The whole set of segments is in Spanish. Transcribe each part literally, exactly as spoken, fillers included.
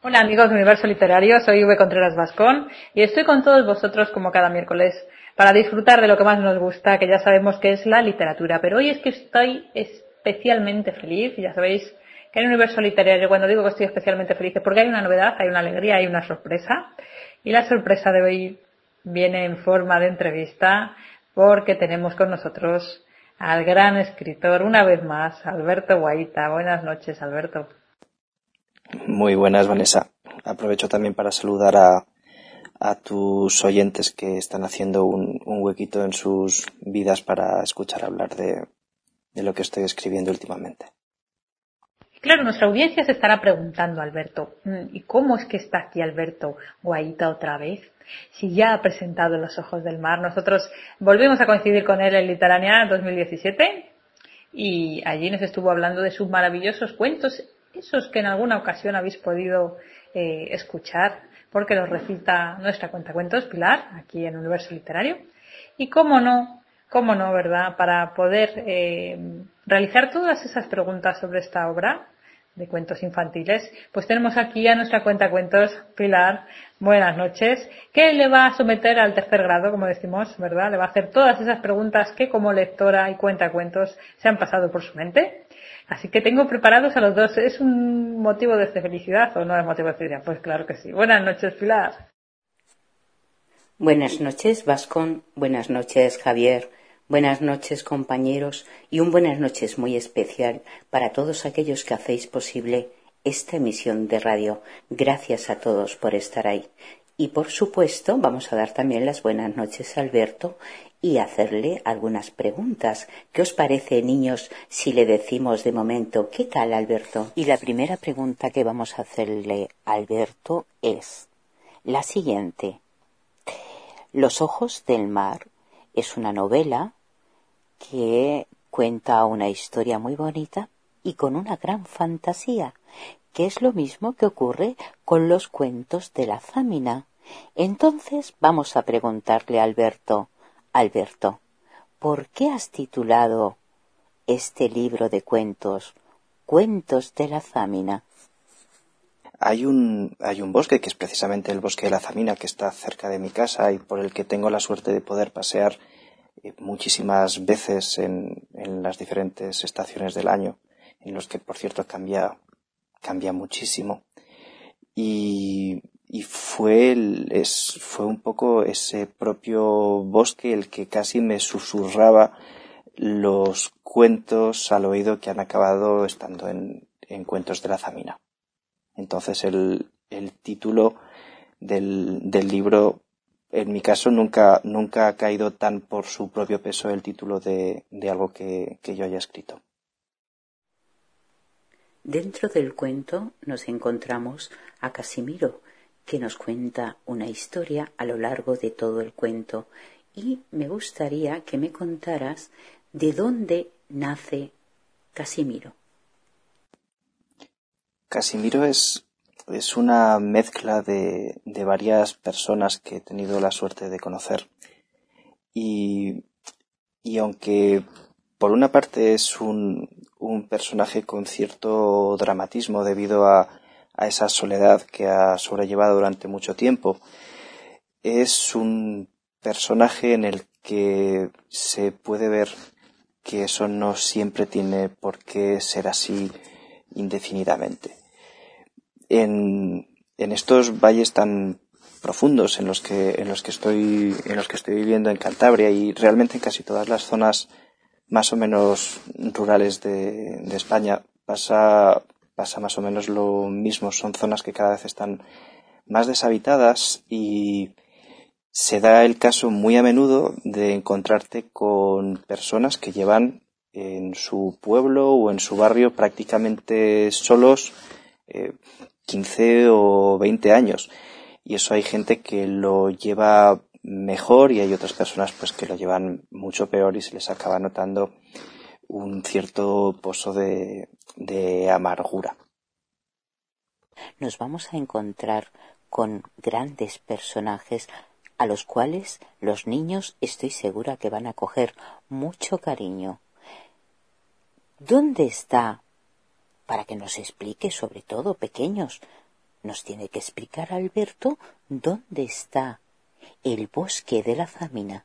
Hola amigos de Universo Literario, soy V. Contreras Vascón y estoy con todos vosotros como cada miércoles para disfrutar de lo que más nos gusta, que ya sabemos que es la literatura. Pero hoy es que estoy especialmente feliz, ya sabéis que en Universo Literario cuando digo que estoy especialmente feliz es porque hay una novedad, hay una alegría, hay una sorpresa. Y la sorpresa de hoy viene en forma de entrevista porque tenemos con nosotros al gran escritor, una vez más, Alberto Guaita. Buenas noches, Alberto. Muy buenas, Vanessa. Aprovecho también para saludar a, a tus oyentes que están haciendo un, un huequito en sus vidas para escuchar hablar de, de lo que estoy escribiendo últimamente. Claro, nuestra audiencia se estará preguntando, Alberto, ¿y cómo es que está aquí Alberto Guaita otra vez? Si ya ha presentado Los ojos del mar. Nosotros volvimos a coincidir con él en Literania dos mil diecisiete y allí nos estuvo hablando de sus maravillosos cuentos, esos que en alguna ocasión habéis podido eh, escuchar, porque los recita nuestra cuentacuentos, Pilar, aquí en Universo Literario. Y cómo no, cómo no, ¿verdad? Para poder eh, realizar todas esas preguntas sobre esta obra de cuentos infantiles, pues tenemos aquí a nuestra cuentacuentos, Pilar. Buenas noches, que le va a someter al tercer grado, como decimos, ¿verdad? Le va a hacer todas esas preguntas que como lectora y cuentacuentos se han pasado por su mente. Así que tengo preparados a los dos. ¿Es un motivo de felicidad o no es motivo de felicidad? Pues claro que sí. Buenas noches, Pilar. Buenas noches, Vascón. Buenas noches, Javier. Buenas noches, compañeros. Y un buenas noches muy especial para todos aquellos que hacéis posible esta emisión de radio. Gracias a todos por estar ahí. Y por supuesto, vamos a dar también las buenas noches a Alberto y hacerle algunas preguntas. ¿Qué os parece, niños, si le decimos de momento qué tal, Alberto? Y la primera pregunta que vamos a hacerle a Alberto es la siguiente. Los ojos del mar es una novela que cuenta una historia muy bonita y con una gran fantasía, que es lo mismo que ocurre con los cuentos de la Zámina. Entonces vamos a preguntarle a Alberto, Alberto, ¿por qué has titulado este libro de cuentos Cuentos de la Zámina? Hay un, hay un bosque que es precisamente el bosque de la Zámina, que está cerca de mi casa y por el que tengo la suerte de poder pasear eh, muchísimas veces en, en las diferentes estaciones del año, en los que, por cierto, cambia, cambia muchísimo. Y, y fue, el, es, fue un poco ese propio bosque el que casi me susurraba los cuentos al oído que han acabado estando en, en Cuentos de la Zámina. Entonces el, el título del, del libro, en mi caso, nunca, nunca ha caído tan por su propio peso el título de, de algo que, que yo haya escrito. Dentro del cuento nos encontramos a Casimiro, que nos cuenta una historia a lo largo de todo el cuento. Y me gustaría que me contaras de dónde nace Casimiro. Casimiro es, es una mezcla de, de varias personas que he tenido la suerte de conocer. Y, y aunque por una parte es un, un personaje con cierto dramatismo debido a, a esa soledad que ha sobrellevado durante mucho tiempo, es un personaje en el que se puede ver que eso no siempre tiene por qué ser así indefinidamente. En, en estos valles tan profundos en los que en los que estoy en los que estoy viviendo en Cantabria y realmente en casi todas las zonas más o menos rurales de, de España pasa pasa más o menos lo mismo. Son zonas que cada vez están más deshabitadas y se da el caso muy a menudo de encontrarte con personas que llevan en su pueblo o en su barrio prácticamente solos eh, quince o veinte años, y eso hay gente que lo lleva mejor y hay otras personas pues que lo llevan mucho peor y se les acaba notando un cierto pozo de, de amargura. Nos vamos a encontrar con grandes personajes a los cuales los niños estoy segura que van a coger mucho cariño. ¿Dónde está, para que nos explique, sobre todo pequeños, nos tiene que explicar Alberto dónde está el bosque de la Zamina.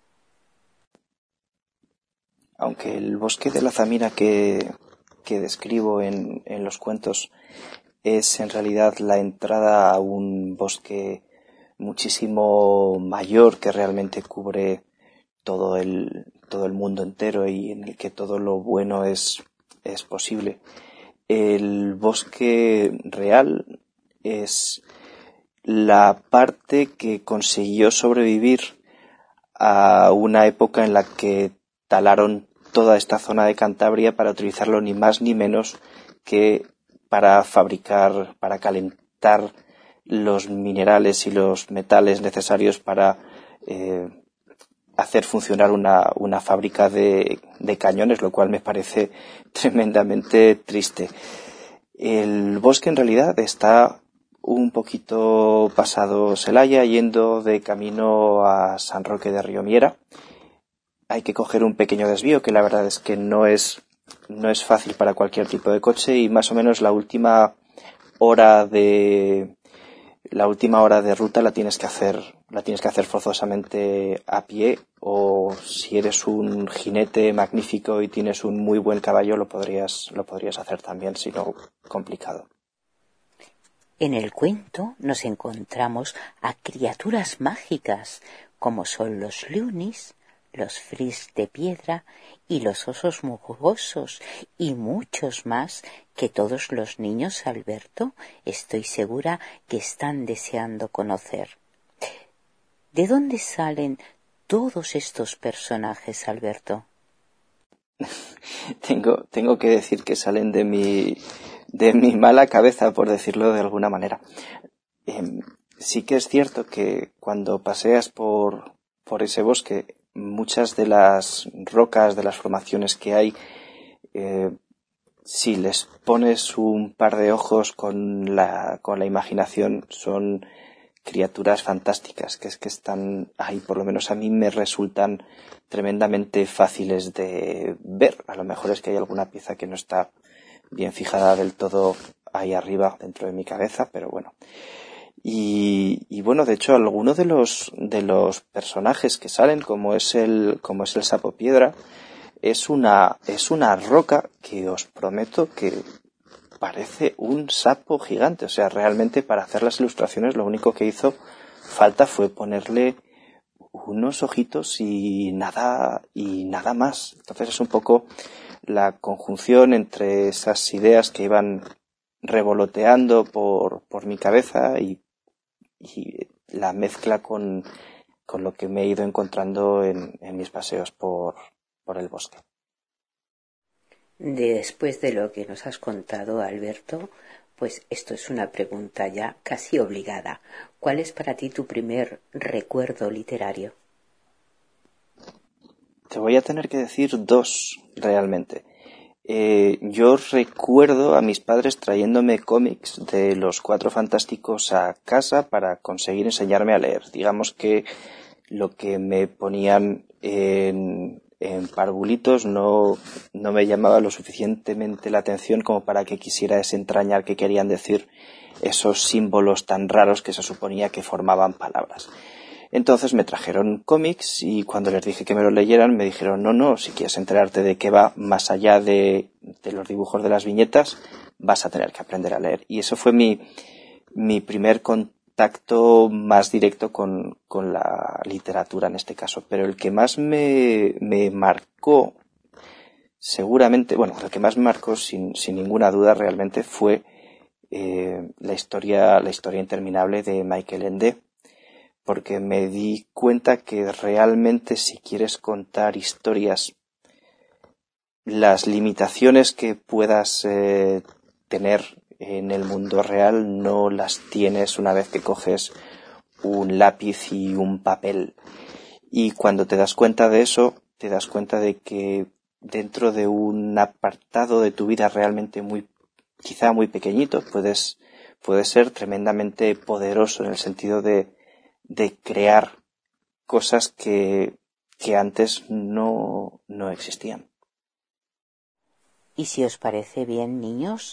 Aunque el bosque de la Zamina que, que describo en, en los cuentos es en realidad la entrada a un bosque muchísimo mayor que realmente cubre todo el, todo el mundo entero y en el que todo lo bueno es, es posible. El bosque real es la parte que consiguió sobrevivir a una época en la que talaron toda esta zona de Cantabria para utilizarlo ni más ni menos que para fabricar, para calentar los minerales y los metales necesarios para eh, hacer funcionar una, una fábrica de, de cañones, lo cual me parece tremendamente triste. El bosque en realidad está un poquito pasado Celaya, yendo de camino a San Roque de Riomiera. Hay que coger un pequeño desvío que la verdad es que no es, no es fácil para cualquier tipo de coche, y más o menos la última hora de la última hora de ruta la tienes que hacer la tienes que hacer forzosamente a pie, o si eres un jinete magnífico y tienes un muy buen caballo lo podrías lo podrías hacer también, si no complicado. En el cuento nos encontramos a criaturas mágicas como son los lunis, los fris de piedra y los osos musgosos y muchos más que todos los niños, Alberto, estoy segura que están deseando conocer. ¿De dónde salen todos estos personajes, Alberto? tengo, tengo que decir que salen de mi, de mi mala cabeza, por decirlo de alguna manera. Eh, sí que es cierto que cuando paseas por, por ese bosque, muchas de las rocas, de las formaciones que hay, eh, si les pones un par de ojos con la, con la imaginación, son criaturas fantásticas, que es que están ahí, por lo menos a mí me resultan tremendamente fáciles de ver. A lo mejor es que hay alguna pieza que no está bien fijada del todo ahí arriba dentro de mi cabeza, pero bueno. Y, y bueno, de hecho, algunos de los de los personajes que salen, como es el como es el sapo piedra, es una es una roca que os prometo que parece un sapo gigante. O sea, realmente para hacer las ilustraciones lo único que hizo falta fue ponerle unos ojitos y nada y nada más. Entonces es un poco la conjunción entre esas ideas que iban revoloteando por, por mi cabeza y, y la mezcla con, con lo que me he ido encontrando en, en mis paseos por, por el bosque. Después de lo que nos has contado, Alberto, pues esto es una pregunta ya casi obligada. ¿Cuál es para ti tu primer recuerdo literario? Te voy a tener que decir dos, realmente. Eh, yo recuerdo a mis padres trayéndome cómics de los Cuatro Fantásticos a casa para conseguir enseñarme a leer. Digamos que lo que me ponían en, en parvulitos no, no me llamaba lo suficientemente la atención como para que quisiera desentrañar qué querían decir esos símbolos tan raros que se suponía que formaban palabras. Entonces me trajeron cómics y cuando les dije que me los leyeran me dijeron no, no, si quieres enterarte de qué va más allá de, de los dibujos de las viñetas, vas a tener que aprender a leer. Y eso fue mi, mi primer contacto más directo con, con la literatura en este caso. Pero el que más me, me marcó, seguramente, bueno, el que más me marcó sin, sin ninguna duda realmente fue eh, la historia, la historia interminable de Michael Ende. Porque me di cuenta que realmente si quieres contar historias, las limitaciones que puedas eh, tener en el mundo real no las tienes una vez que coges un lápiz y un papel. Y cuando te das cuenta de eso, te das cuenta de que dentro de un apartado de tu vida realmente muy, quizá muy pequeñito, puedes, puedes ser tremendamente poderoso en el sentido de de crear cosas que, que antes no, no existían. Y si os parece bien, niños,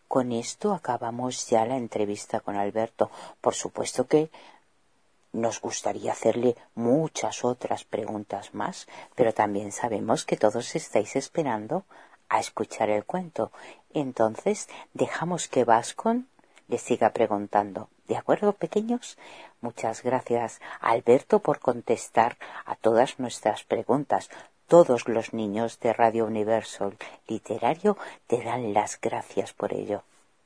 Con esto acabamos ya la entrevista con Alberto. Por supuesto que nos gustaría hacerle muchas otras preguntas más, pero también sabemos que todos estáis esperando a escuchar el cuento. Entonces, dejamos que Vascon les siga preguntando. ¿De acuerdo, pequeños? Muchas gracias, Alberto, por contestar a todas nuestras preguntas. Todos los niños de Radio Universal Literario te dan las gracias por ello.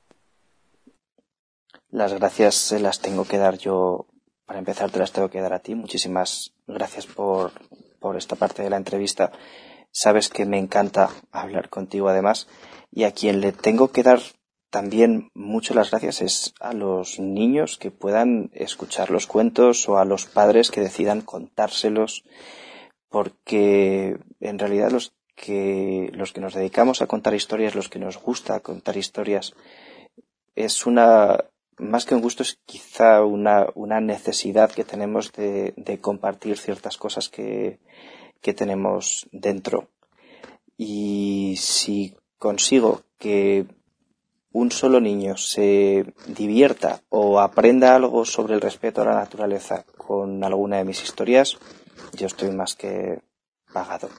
Las gracias se las tengo que dar yo. Para empezar, te las tengo que dar a ti. Muchísimas gracias por, por esta parte de la entrevista. Sabes que me encanta hablar contigo, además. Y a quien le tengo que dar también mucho las gracias es a los niños que puedan escuchar los cuentos o a los padres que decidan contárselos, porque en realidad los que, los que nos dedicamos a contar historias, los que nos gusta contar historias, es una... más que un gusto, es quizá una, una necesidad que tenemos de, de compartir ciertas cosas que, que tenemos dentro. Y si consigo que un solo niño se divierta o aprenda algo sobre el respeto a la naturaleza con alguna de mis historias, yo estoy más que pagado.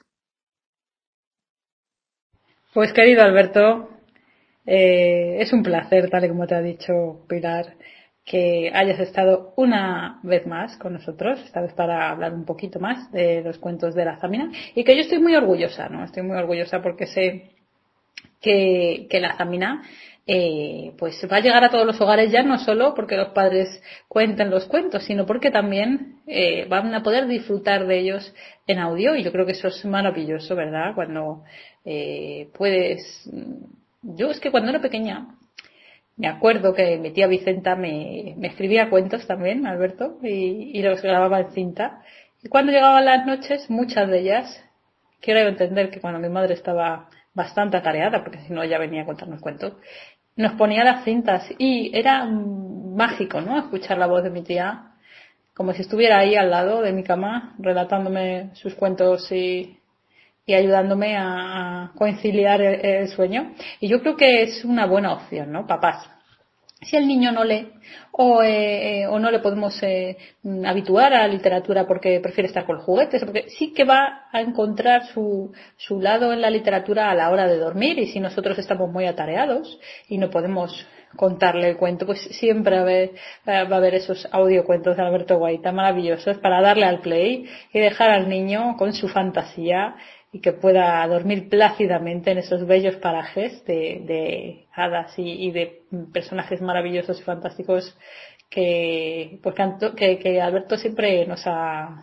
Pues querido Alberto, Eh, es un placer, tal y como te ha dicho Pilar, que hayas estado una vez más con nosotros, esta vez para hablar un poquito más de los cuentos de la Zamina, y que yo estoy muy orgullosa, ¿no? Estoy muy orgullosa porque sé que, que la Zamina eh, pues va a llegar a todos los hogares, ya no solo porque los padres cuenten los cuentos, sino porque también eh, van a poder disfrutar de ellos en audio, y yo creo que eso es maravilloso, ¿verdad? Cuando eh, puedes... Yo es que cuando era pequeña me acuerdo que mi tía Vicenta me, me escribía cuentos también, Alberto, y, y los grababa en cinta. Y cuando llegaban las noches, muchas de ellas, quiero entender que cuando mi madre estaba bastante atareada, porque si no ella venía a contarnos cuentos, nos ponía las cintas y era mágico, ¿no? Escuchar la voz de mi tía, como si estuviera ahí al lado de mi cama, relatándome sus cuentos y... y ayudándome a conciliar el, el sueño. Y yo creo que es una buena opción, ¿no? Papás, si el niño no lee o, eh, o no le podemos eh, habituar a la literatura porque prefiere estar con los juguetes, porque sí que va a encontrar su, su lado en la literatura a la hora de dormir, y si nosotros estamos muy atareados y no podemos contarle el cuento, pues siempre va a haber, va a haber esos audiocuentos de Alberto Guaita maravillosos para darle al play y dejar al niño con su fantasía y que pueda dormir plácidamente en esos bellos parajes de, de hadas y, y de personajes maravillosos y fantásticos que, pues, que, que Alberto siempre nos ha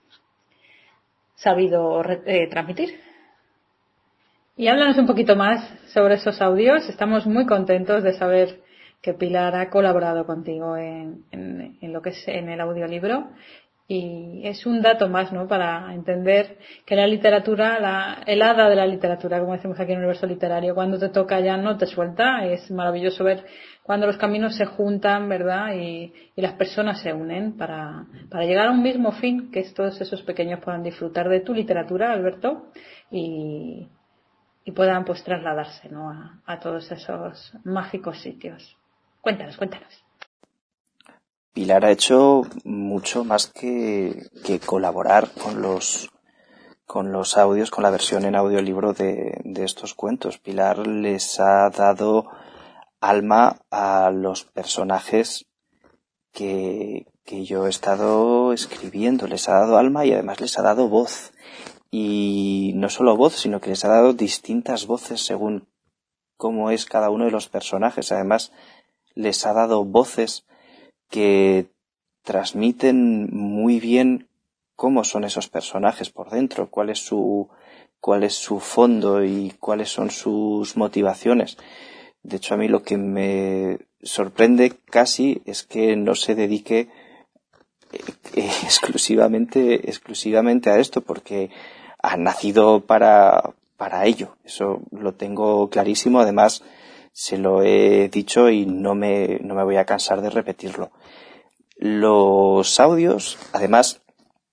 sabido eh, transmitir. Y háblanos un poquito más sobre esos audios. Estamos muy contentos de saber que Pilar ha colaborado contigo en, en, en lo que es en el audiolibro. Y es un dato más, ¿no?, para entender que la literatura, la, el hada de la literatura, como decimos aquí en el universo literario, cuando te toca ya no te suelta. Es maravilloso ver cuando los caminos se juntan, ¿verdad?, y, y las personas se unen para, para llegar a un mismo fin, que todos esos pequeños puedan disfrutar de tu literatura, Alberto, y, y puedan pues trasladarse, ¿no?, a, a todos esos mágicos sitios. Cuéntanos, cuéntanos. Pilar ha hecho mucho más que, que colaborar con los con los audios, con la versión en audiolibro de, de estos cuentos. Pilar les ha dado alma a los personajes que, que yo he estado escribiendo. Les ha dado alma y además les ha dado voz. Y no solo voz, sino que les ha dado distintas voces según cómo es cada uno de los personajes. Además, les ha dado voces que transmiten muy bien cómo son esos personajes por dentro, cuál es su cuál es su fondo y cuáles son sus motivaciones. De hecho, a mí lo que me sorprende casi es que no se dedique eh, exclusivamente exclusivamente a esto, porque ha nacido para para ello. Eso lo tengo clarísimo. Además, se lo he dicho y no me no me voy a cansar de repetirlo. Los audios, además,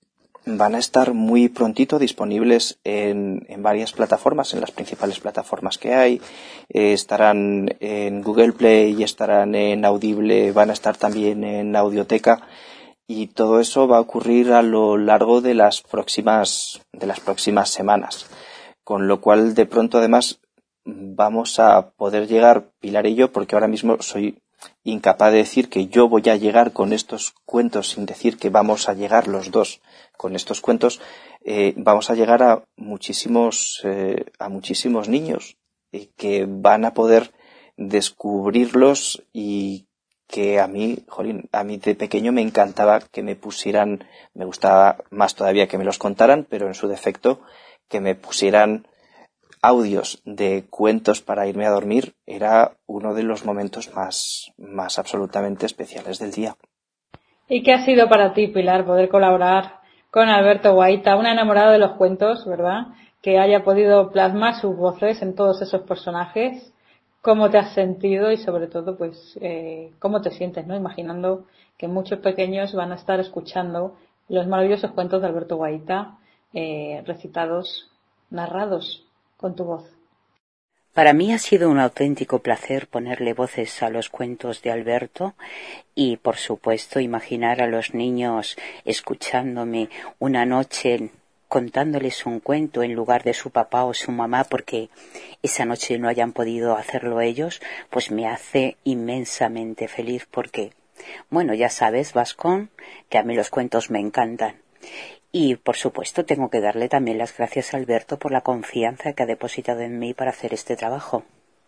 van a estar muy prontito disponibles en, en varias plataformas, en las principales plataformas que hay. Eh, estarán en Google Play y estarán en Audible, van a estar también en Audioteca, y todo eso va a ocurrir a lo largo de las próximas, de las próximas semanas. Con lo cual, de pronto, además, vamos a poder llegar, Pilar y yo, porque ahora mismo soy incapaz de decir que yo voy a llegar con estos cuentos sin decir que vamos a llegar los dos con estos cuentos, eh, vamos a llegar a muchísimos, eh, a muchísimos niños eh, que van a poder descubrirlos, y que a mí, jolín, a mí de pequeño me encantaba que me pusieran, me gustaba más todavía que me los contaran, pero en su defecto, que me pusieran audios de cuentos para irme a dormir, era uno de los momentos más, más absolutamente especiales del día. ¿Y qué ha sido para ti, Pilar, poder colaborar con Alberto Guaita, un enamorado de los cuentos, ¿verdad?, que haya podido plasmar sus voces en todos esos personajes? ¿Cómo te has sentido y, sobre todo, pues, eh, cómo te sientes, ¿no?, imaginando que muchos pequeños van a estar escuchando los maravillosos cuentos de Alberto Guaita, eh, recitados, narrados con tu voz? Para mí ha sido un auténtico placer ponerle voces a los cuentos de Alberto y, por supuesto, imaginar a los niños escuchándome una noche contándoles un cuento en lugar de su papá o su mamá, porque esa noche no hayan podido hacerlo ellos, pues me hace inmensamente feliz, porque, bueno, ya sabes, Vascón, que a mí los cuentos me encantan. Y, por supuesto, tengo que darle también las gracias a Alberto por la confianza que ha depositado en mí para hacer este trabajo.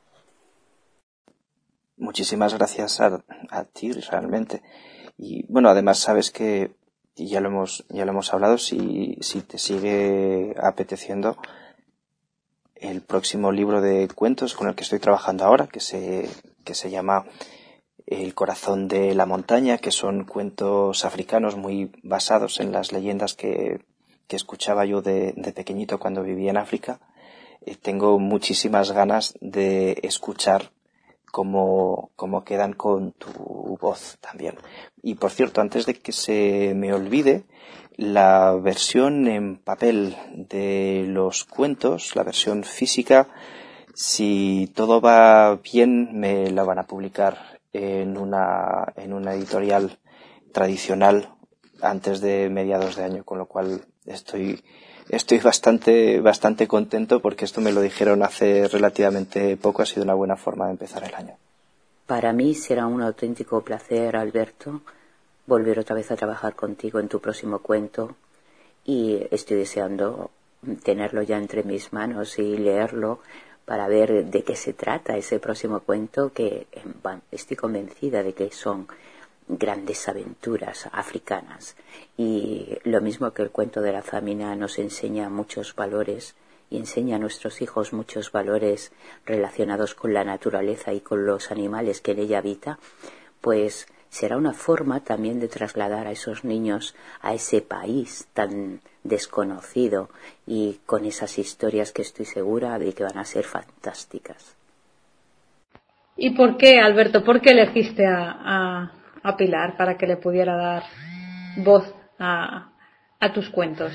Muchísimas gracias a, a ti, realmente. Y, bueno, además sabes que, y ya lo hemos, ya lo hemos hablado, si, si te sigue apeteciendo, el próximo libro de cuentos con el que estoy trabajando ahora, que se, que se llama El corazón de la montaña, que son cuentos africanos muy basados en las leyendas que, que escuchaba yo de, de pequeñito cuando vivía en África. Eh, tengo muchísimas ganas de escuchar cómo, cómo quedan con tu voz también. Y, por cierto, antes de que se me olvide, la versión en papel de los cuentos, la versión física, si todo va bien, me la van a publicar en una, en una editorial tradicional antes de mediados de año, con lo cual estoy, estoy bastante, bastante contento, porque esto me lo dijeron hace relativamente poco. Ha sido una buena forma de empezar el año. Para mí será un auténtico placer, Alberto, volver otra vez a trabajar contigo en tu próximo cuento, y estoy deseando tenerlo ya entre mis manos y leerlo para ver de qué se trata ese próximo cuento, que estoy convencida de que son grandes aventuras africanas. Y lo mismo que el cuento de la famina nos enseña muchos valores y enseña a nuestros hijos muchos valores relacionados con la naturaleza y con los animales que en ella habita, pues será una forma también de trasladar a esos niños a ese país tan desconocido, y con esas historias que estoy segura de que van a ser fantásticas. ¿Y por qué, Alberto, por qué elegiste a, a, a Pilar para que le pudiera dar voz a, a tus cuentos?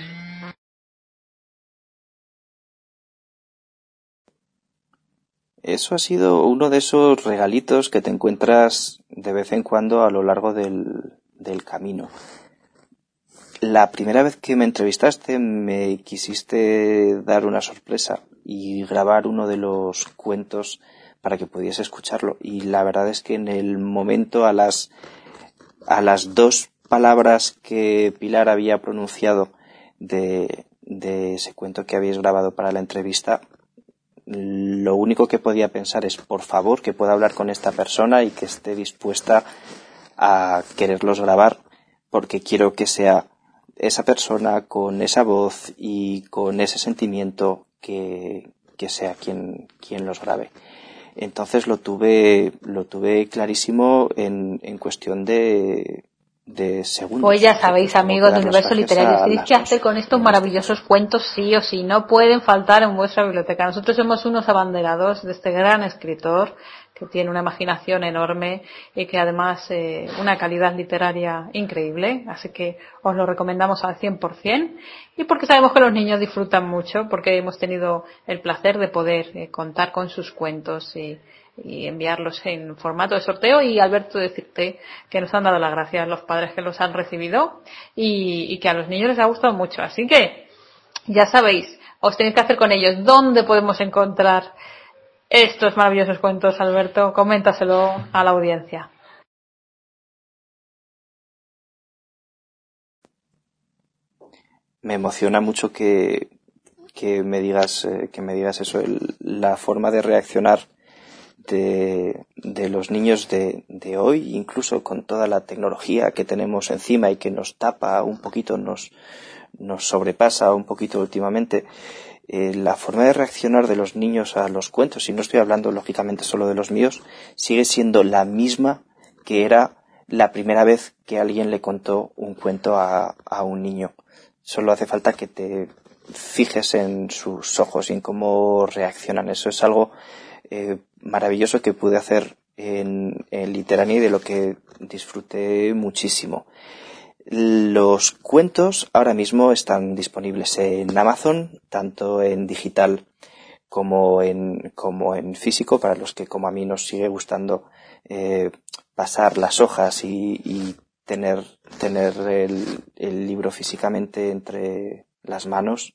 Eso ha sido uno de esos regalitos que te encuentras de vez en cuando a lo largo del, del camino. La primera vez que me entrevistaste me quisiste dar una sorpresa y grabar uno de los cuentos para que pudiese escucharlo, y la verdad es que en el momento, a las a las dos palabras que Pilar había pronunciado de, de ese cuento que habéis grabado para la entrevista, lo único que podía pensar es, por favor, que pueda hablar con esta persona y que esté dispuesta a quererlos grabar, porque quiero que sea esa persona con esa voz y con ese sentimiento que, que sea quien, quien los grabe. Entonces lo tuve, lo tuve clarísimo en, en cuestión de, de segundos. Pues ya sabéis, amigos del Universo Literario, tenéis que hacer con estos maravillosos cuentos sí o sí, no pueden faltar en vuestra biblioteca. Nosotros somos unos abanderados de este gran escritor que tiene una imaginación enorme y que además eh, una calidad literaria increíble, así que os lo recomendamos al cien por ciento, y porque sabemos que los niños disfrutan mucho, porque hemos tenido el placer de poder eh, contar con sus cuentos y y enviarlos en formato de sorteo. Y Alberto, decirte que nos han dado las gracias los padres que los han recibido y, y que a los niños les ha gustado mucho, así que ya sabéis, os tenéis que hacer con ellos. ¿Dónde podemos encontrar estos maravillosos cuentos, Alberto? Coméntaselo a la audiencia. Me emociona mucho que, que me digas eh, que me digas eso, el, la forma de reaccionar De, de los niños de, de hoy, incluso con toda la tecnología que tenemos encima y que nos tapa un poquito, nos, nos sobrepasa un poquito últimamente, eh, la forma de reaccionar de los niños a los cuentos, y no estoy hablando lógicamente solo de los míos, sigue siendo la misma que era la primera vez que alguien le contó un cuento a, a un niño. Solo hace falta que te fijes en sus ojos y en cómo reaccionan. Eso es algo Eh, maravilloso que pude hacer en, en Literani, de lo que disfruté muchísimo. Los cuentos ahora mismo están disponibles en Amazon, tanto en digital como en, como en físico, para los que, como a mí, nos sigue gustando eh, pasar las hojas y, y tener, tener el, el libro físicamente entre las manos.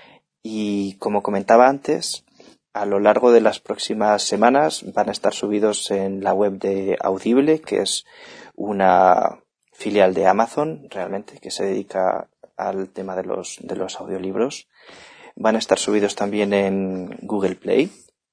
Y como comentaba antes, a lo largo de las próximas semanas van a estar subidos en la web de Audible, que es una filial de Amazon, realmente, que se dedica al tema de los, de los audiolibros. Van a estar subidos también en Google Play.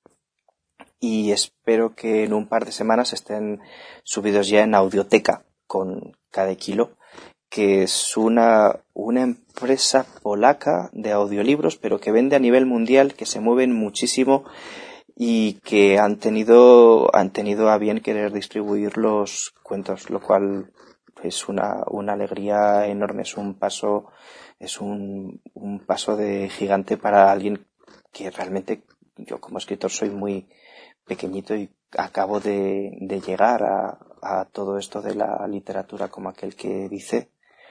Y espero que en un par de semanas estén subidos ya en Audioteca, con Cada Kilo, que es una, una empresa polaca de audiolibros, pero que vende a nivel mundial, que se mueven muchísimo y que han tenido, han tenido a bien querer distribuir los cuentos, lo cual es una, una alegría enorme. Es un paso, es un, un paso de gigante para alguien que realmente, yo como escritor soy muy pequeñito y acabo de, de llegar a, a todo esto de la literatura, como aquel que dice.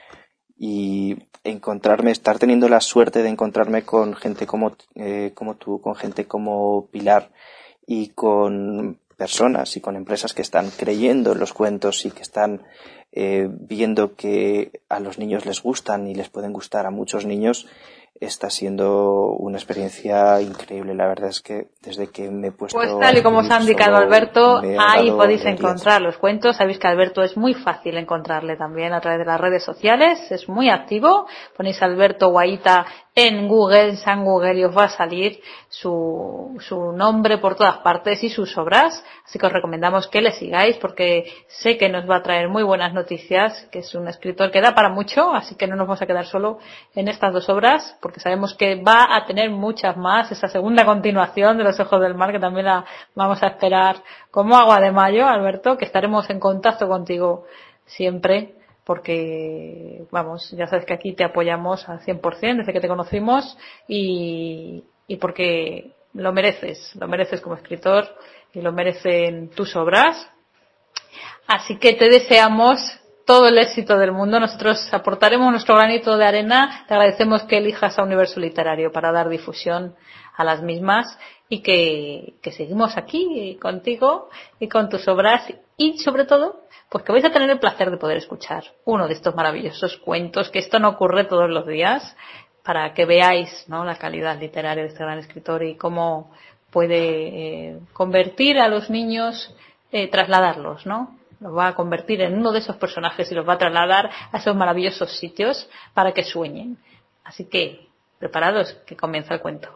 Y encontrarme, estar teniendo la suerte de encontrarme con gente como, eh, como tú, con gente como Pilar y con personas y con empresas que están creyendo en los cuentos y que están eh, viendo que a los niños les gustan y les pueden gustar a muchos niños, está siendo una experiencia increíble. La verdad es que desde que me he puesto... Pues tal y como os ha indicado Alberto, ahí podéis encontrar los cuentos. Sabéis que Alberto es muy fácil encontrarle también a través de las redes sociales, es muy activo. Ponéis Alberto Guaita en Google, San Google, y os va a salir su, su nombre por todas partes y sus obras. Así que os recomendamos que le sigáis, porque sé que nos va a traer muy buenas noticias, que es un escritor que da para mucho, así que no nos vamos a quedar solo en estas dos obras, porque sabemos que va a tener muchas más, esa segunda continuación de Los Ojos del Mar, que también la vamos a esperar como agua de mayo, Alberto, que estaremos en contacto contigo siempre, porque, vamos, ya sabes que aquí te apoyamos al cien por ciento desde que te conocimos, y, y porque lo mereces, lo mereces como escritor y lo merecen tus obras. Así que te deseamos todo el éxito del mundo. Nosotros aportaremos nuestro granito de arena. Te agradecemos que elijas a Universo Literario para dar difusión a las mismas, y que, que seguimos aquí contigo y con tus obras, y sobre todo pues que vais a tener el placer de poder escuchar uno de estos maravillosos cuentos, que esto no ocurre todos los días, para que veáis, ¿no?, la calidad literaria de este gran escritor y cómo puede eh, convertir a los niños, eh, trasladarlos, ¿no? Los va a convertir en uno de esos personajes y los va a trasladar a esos maravillosos sitios para que sueñen. Así que, preparados, que comienza el cuento.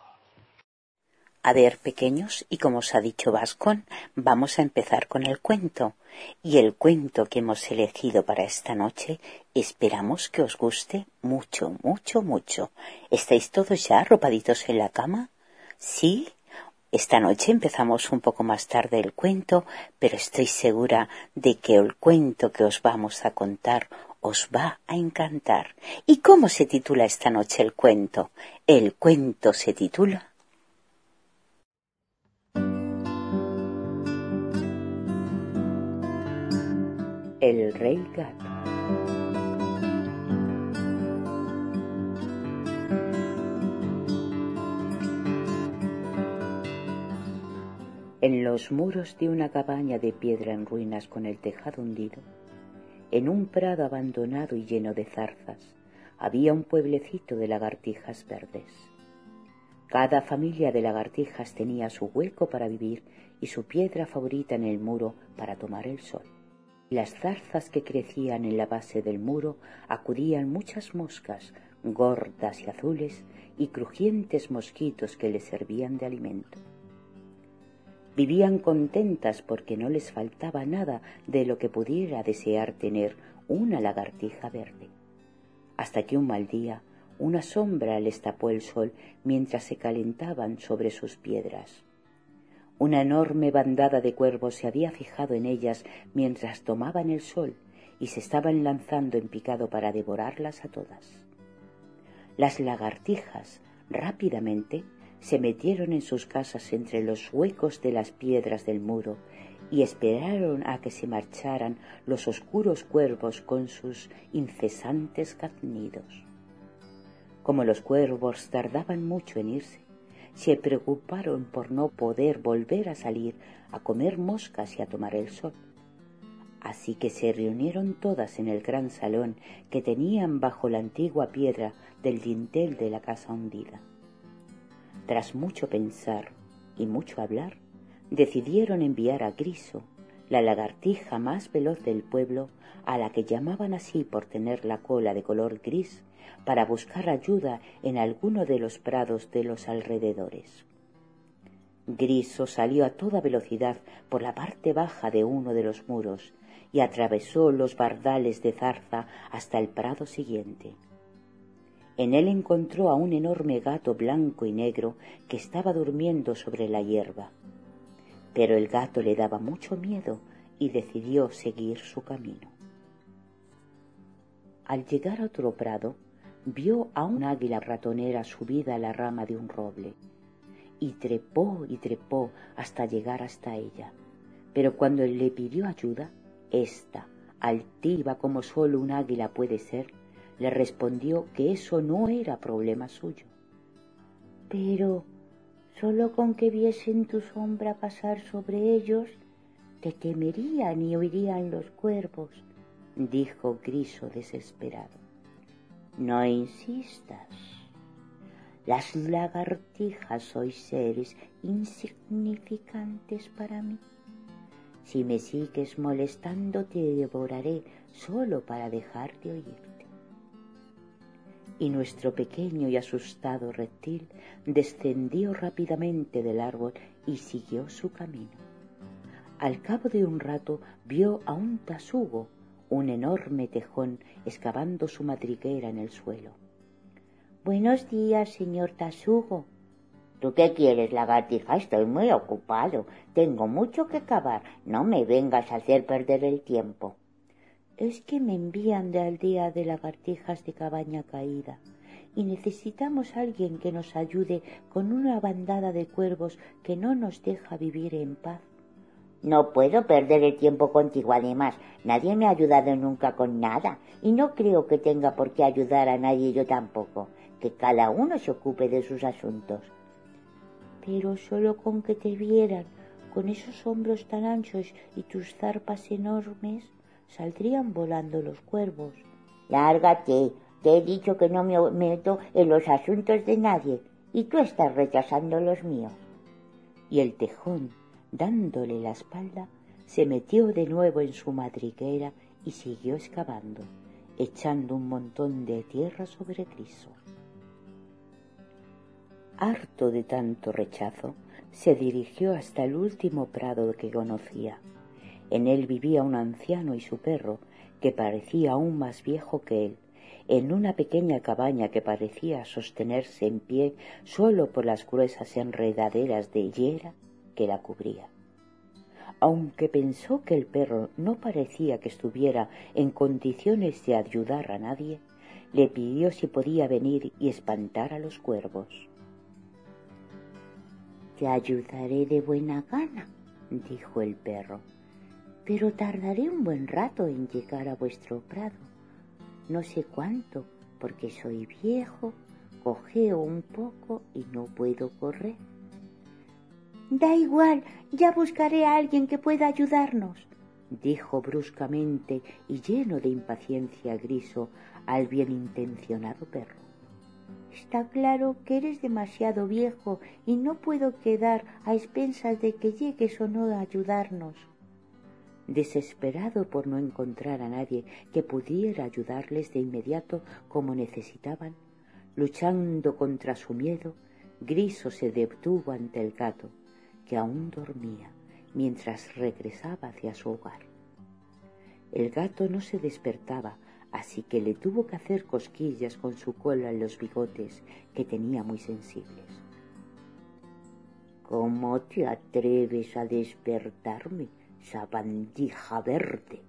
A ver, pequeños, y como os ha dicho Vascon, vamos a empezar con el cuento. Y el cuento que hemos elegido para esta noche esperamos que os guste mucho, mucho, mucho. ¿Estáis todos ya arropaditos en la cama? ¿Sí? Esta noche empezamos un poco más tarde el cuento, pero estoy segura de que el cuento que os vamos a contar os va a encantar. ¿Y cómo se titula esta noche el cuento? El cuento se titula El Rey Gato. En los muros de una cabaña de piedra en ruinas con el tejado hundido, en un prado abandonado y lleno de zarzas, había un pueblecito de lagartijas verdes. Cada familia de lagartijas tenía su hueco para vivir y su piedra favorita en el muro para tomar el sol. Las zarzas que crecían en la base del muro acudían muchas moscas, gordas y azules, y crujientes mosquitos que les servían de alimento. Vivían contentas porque no les faltaba nada de lo que pudiera desear tener una lagartija verde. Hasta que un mal día, una sombra les tapó el sol mientras se calentaban sobre sus piedras. Una enorme bandada de cuervos se había fijado en ellas mientras tomaban el sol y se estaban lanzando en picado para devorarlas a todas. Las lagartijas rápidamente se metieron en sus casas entre los huecos de las piedras del muro y esperaron a que se marcharan los oscuros cuervos con sus incesantes graznidos. Como los cuervos tardaban mucho en irse, se preocuparon por no poder volver a salir a comer moscas y a tomar el sol. Así que se reunieron todas en el gran salón que tenían bajo la antigua piedra del dintel de la casa hundida. Tras mucho pensar y mucho hablar, decidieron enviar a Griso, la lagartija más veloz del pueblo, a la que llamaban así por tener la cola de color gris, para buscar ayuda en alguno de los prados de los alrededores. Griso salió a toda velocidad por la parte baja de uno de los muros y atravesó los bardales de zarza hasta el prado siguiente. En él encontró a un enorme gato blanco y negro que estaba durmiendo sobre la hierba. Pero el gato le daba mucho miedo y decidió seguir su camino. Al llegar a otro prado, vio a un águila ratonera subida a la rama de un roble, y trepó y trepó hasta llegar hasta ella. Pero cuando él le pidió ayuda, ésta, altiva como solo un águila puede ser, le respondió que eso no era problema suyo. Pero solo con que viesen tu sombra pasar sobre ellos, te temerían y oirían los cuervos, dijo Griso desesperado. No insistas. Las lagartijas sois seres insignificantes para mí. Si me sigues molestando, te devoraré solo para dejar de oírte. Y nuestro pequeño y asustado reptil descendió rápidamente del árbol y siguió su camino. Al cabo de un rato vio a un tasugo, un enorme tejón, excavando su madriguera en el suelo. Buenos días, señor tasugo. ¿Tú qué quieres, lagartija? Estoy muy ocupado. Tengo mucho que cavar. No me vengas a hacer perder el tiempo. Es que me envían de aldea de lagartijas de Cabaña Caída y necesitamos a alguien que nos ayude con una bandada de cuervos que no nos deja vivir en paz. No puedo perder el tiempo contigo. Además, nadie me ha ayudado nunca con nada y no creo que tenga por qué ayudar a nadie, yo tampoco. Que cada uno se ocupe de sus asuntos. Pero solo con que te vieran con esos hombros tan anchos y tus zarpas enormes, saldrían volando los cuervos. Lárgate, te he dicho que no me meto en los asuntos de nadie y tú estás rechazando los míos. Y el tejón, dándole la espalda, se metió de nuevo en su madriguera y siguió excavando, echando un montón de tierra sobre Griso. Harto de tanto rechazo, se dirigió hasta el último prado que conocía. En él vivía un anciano y su perro, que parecía aún más viejo que él, en una pequeña cabaña que parecía sostenerse en pie solo por las gruesas enredaderas de higuera que la cubría. Aunque pensó que el perro no parecía que estuviera en condiciones de ayudar a nadie, le pidió si podía venir y espantar a los cuervos. «Te ayudaré de buena gana», dijo el perro, «pero tardaré un buen rato en llegar a vuestro prado. No sé cuánto, porque soy viejo, cojeo un poco y no puedo correr». «Da igual, ya buscaré a alguien que pueda ayudarnos», dijo bruscamente y lleno de impaciencia Griso al bienintencionado perro. «Está claro que eres demasiado viejo y no puedo quedar a expensas de que llegues o no a ayudarnos». Desesperado por no encontrar a nadie que pudiera ayudarles de inmediato como necesitaban, luchando contra su miedo, Griso se detuvo ante el gato, que aún dormía mientras regresaba hacia su hogar. El gato no se despertaba, así que le tuvo que hacer cosquillas con su cola en los bigotes, que tenía muy sensibles. «¿Cómo te atreves a despertarme, sabandija verde?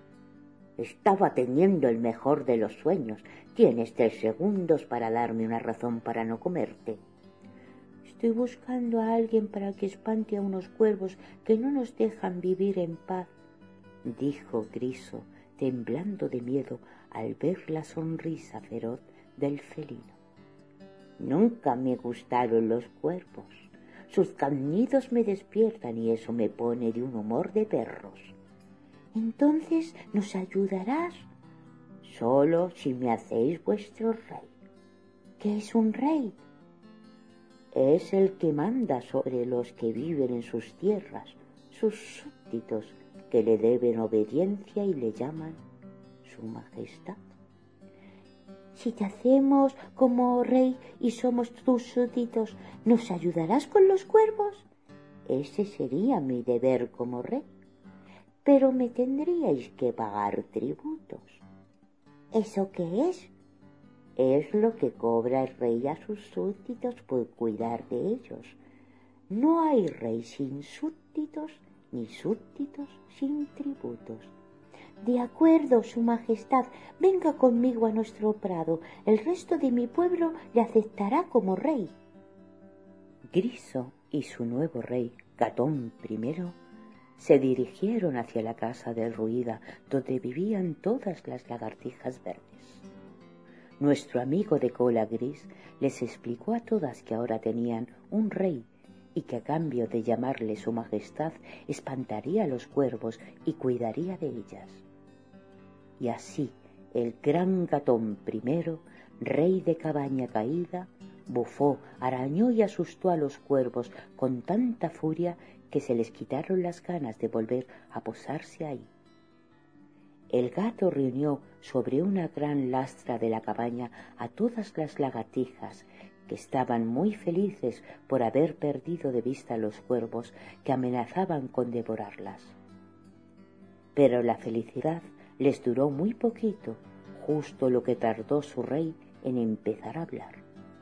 Estaba teniendo el mejor de los sueños. Tienes tres segundos para darme una razón para no comerte». «Estoy buscando a alguien para que espante a unos cuervos que no nos dejan vivir en paz», dijo Griso, temblando de miedo al ver la sonrisa feroz del felino. «Nunca me gustaron los cuervos. Sus cañidos me despiertan y eso me pone de un humor de perros». «Entonces, ¿nos ayudarás?» «Solo si me hacéis vuestro rey». «¿Qué es un rey?» «Es el que manda sobre los que viven en sus tierras, sus súbditos, que le deben obediencia y le llaman su majestad». «Si te hacemos como rey y somos tus súbditos, ¿nos ayudarás con los cuervos?» «Ese sería mi deber como rey, pero me tendríais que pagar tributos». «¿Eso qué es?» «Es lo que cobra el rey a sus súbditos por cuidar de ellos. No hay rey sin súbditos, ni súbditos sin tributos». «De acuerdo, su majestad, venga conmigo a nuestro prado. El resto de mi pueblo le aceptará como rey». Griso y su nuevo rey, Gatón primero, se dirigieron hacia la casa derruida donde vivían todas las lagartijas verdes. Nuestro amigo de cola gris les explicó a todas que ahora tenían un rey y que a cambio de llamarle su majestad espantaría a los cuervos y cuidaría de ellas. Y así el gran Gatón primero, rey de cabaña caída, bufó, arañó y asustó a los cuervos con tanta furia que se les quitaron las ganas de volver a posarse ahí. El gato reunió sobre una gran lastra de la cabaña a todas las lagartijas, que estaban muy felices por haber perdido de vista a los cuervos que amenazaban con devorarlas. Pero la felicidad les duró muy poquito, justo lo que tardó su rey en empezar a hablar.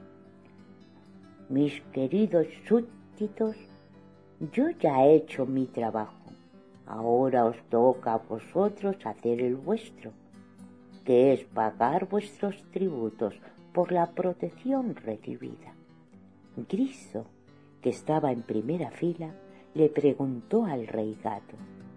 «Mis queridos súbditos, yo ya he hecho mi trabajo. Ahora os toca a vosotros hacer el vuestro, que es pagar vuestros tributos por la protección recibida». Griso, que estaba en primera fila, le preguntó al rey gato: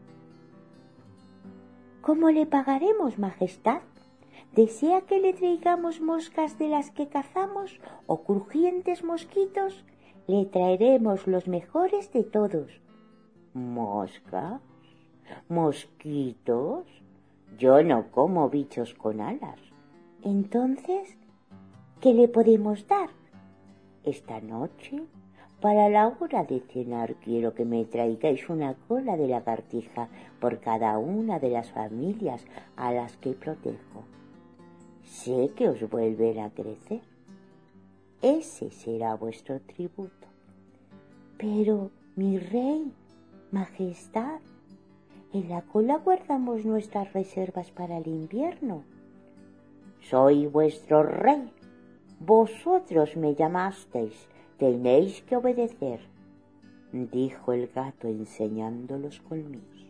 «¿Cómo le pagaremos, majestad? ¿Desea que le traigamos moscas de las que cazamos o crujientes mosquitos? Le traeremos los mejores de todos». «¿Moscas? ¿Mosquitos? Yo no como bichos con alas». «Entonces, ¿qué le podemos dar?» «Esta noche, para la hora de cenar, quiero que me traigáis una cola de lagartija por cada una de las familias a las que protejo. Sé que os vuelven a crecer. Ese será vuestro tributo». «Pero, mi rey, majestad, en la cola guardamos nuestras reservas para el invierno». soy vuestro rey. Vosotros me llamasteis, tenéis que obedecer, dijo el gato enseñando los colmillos.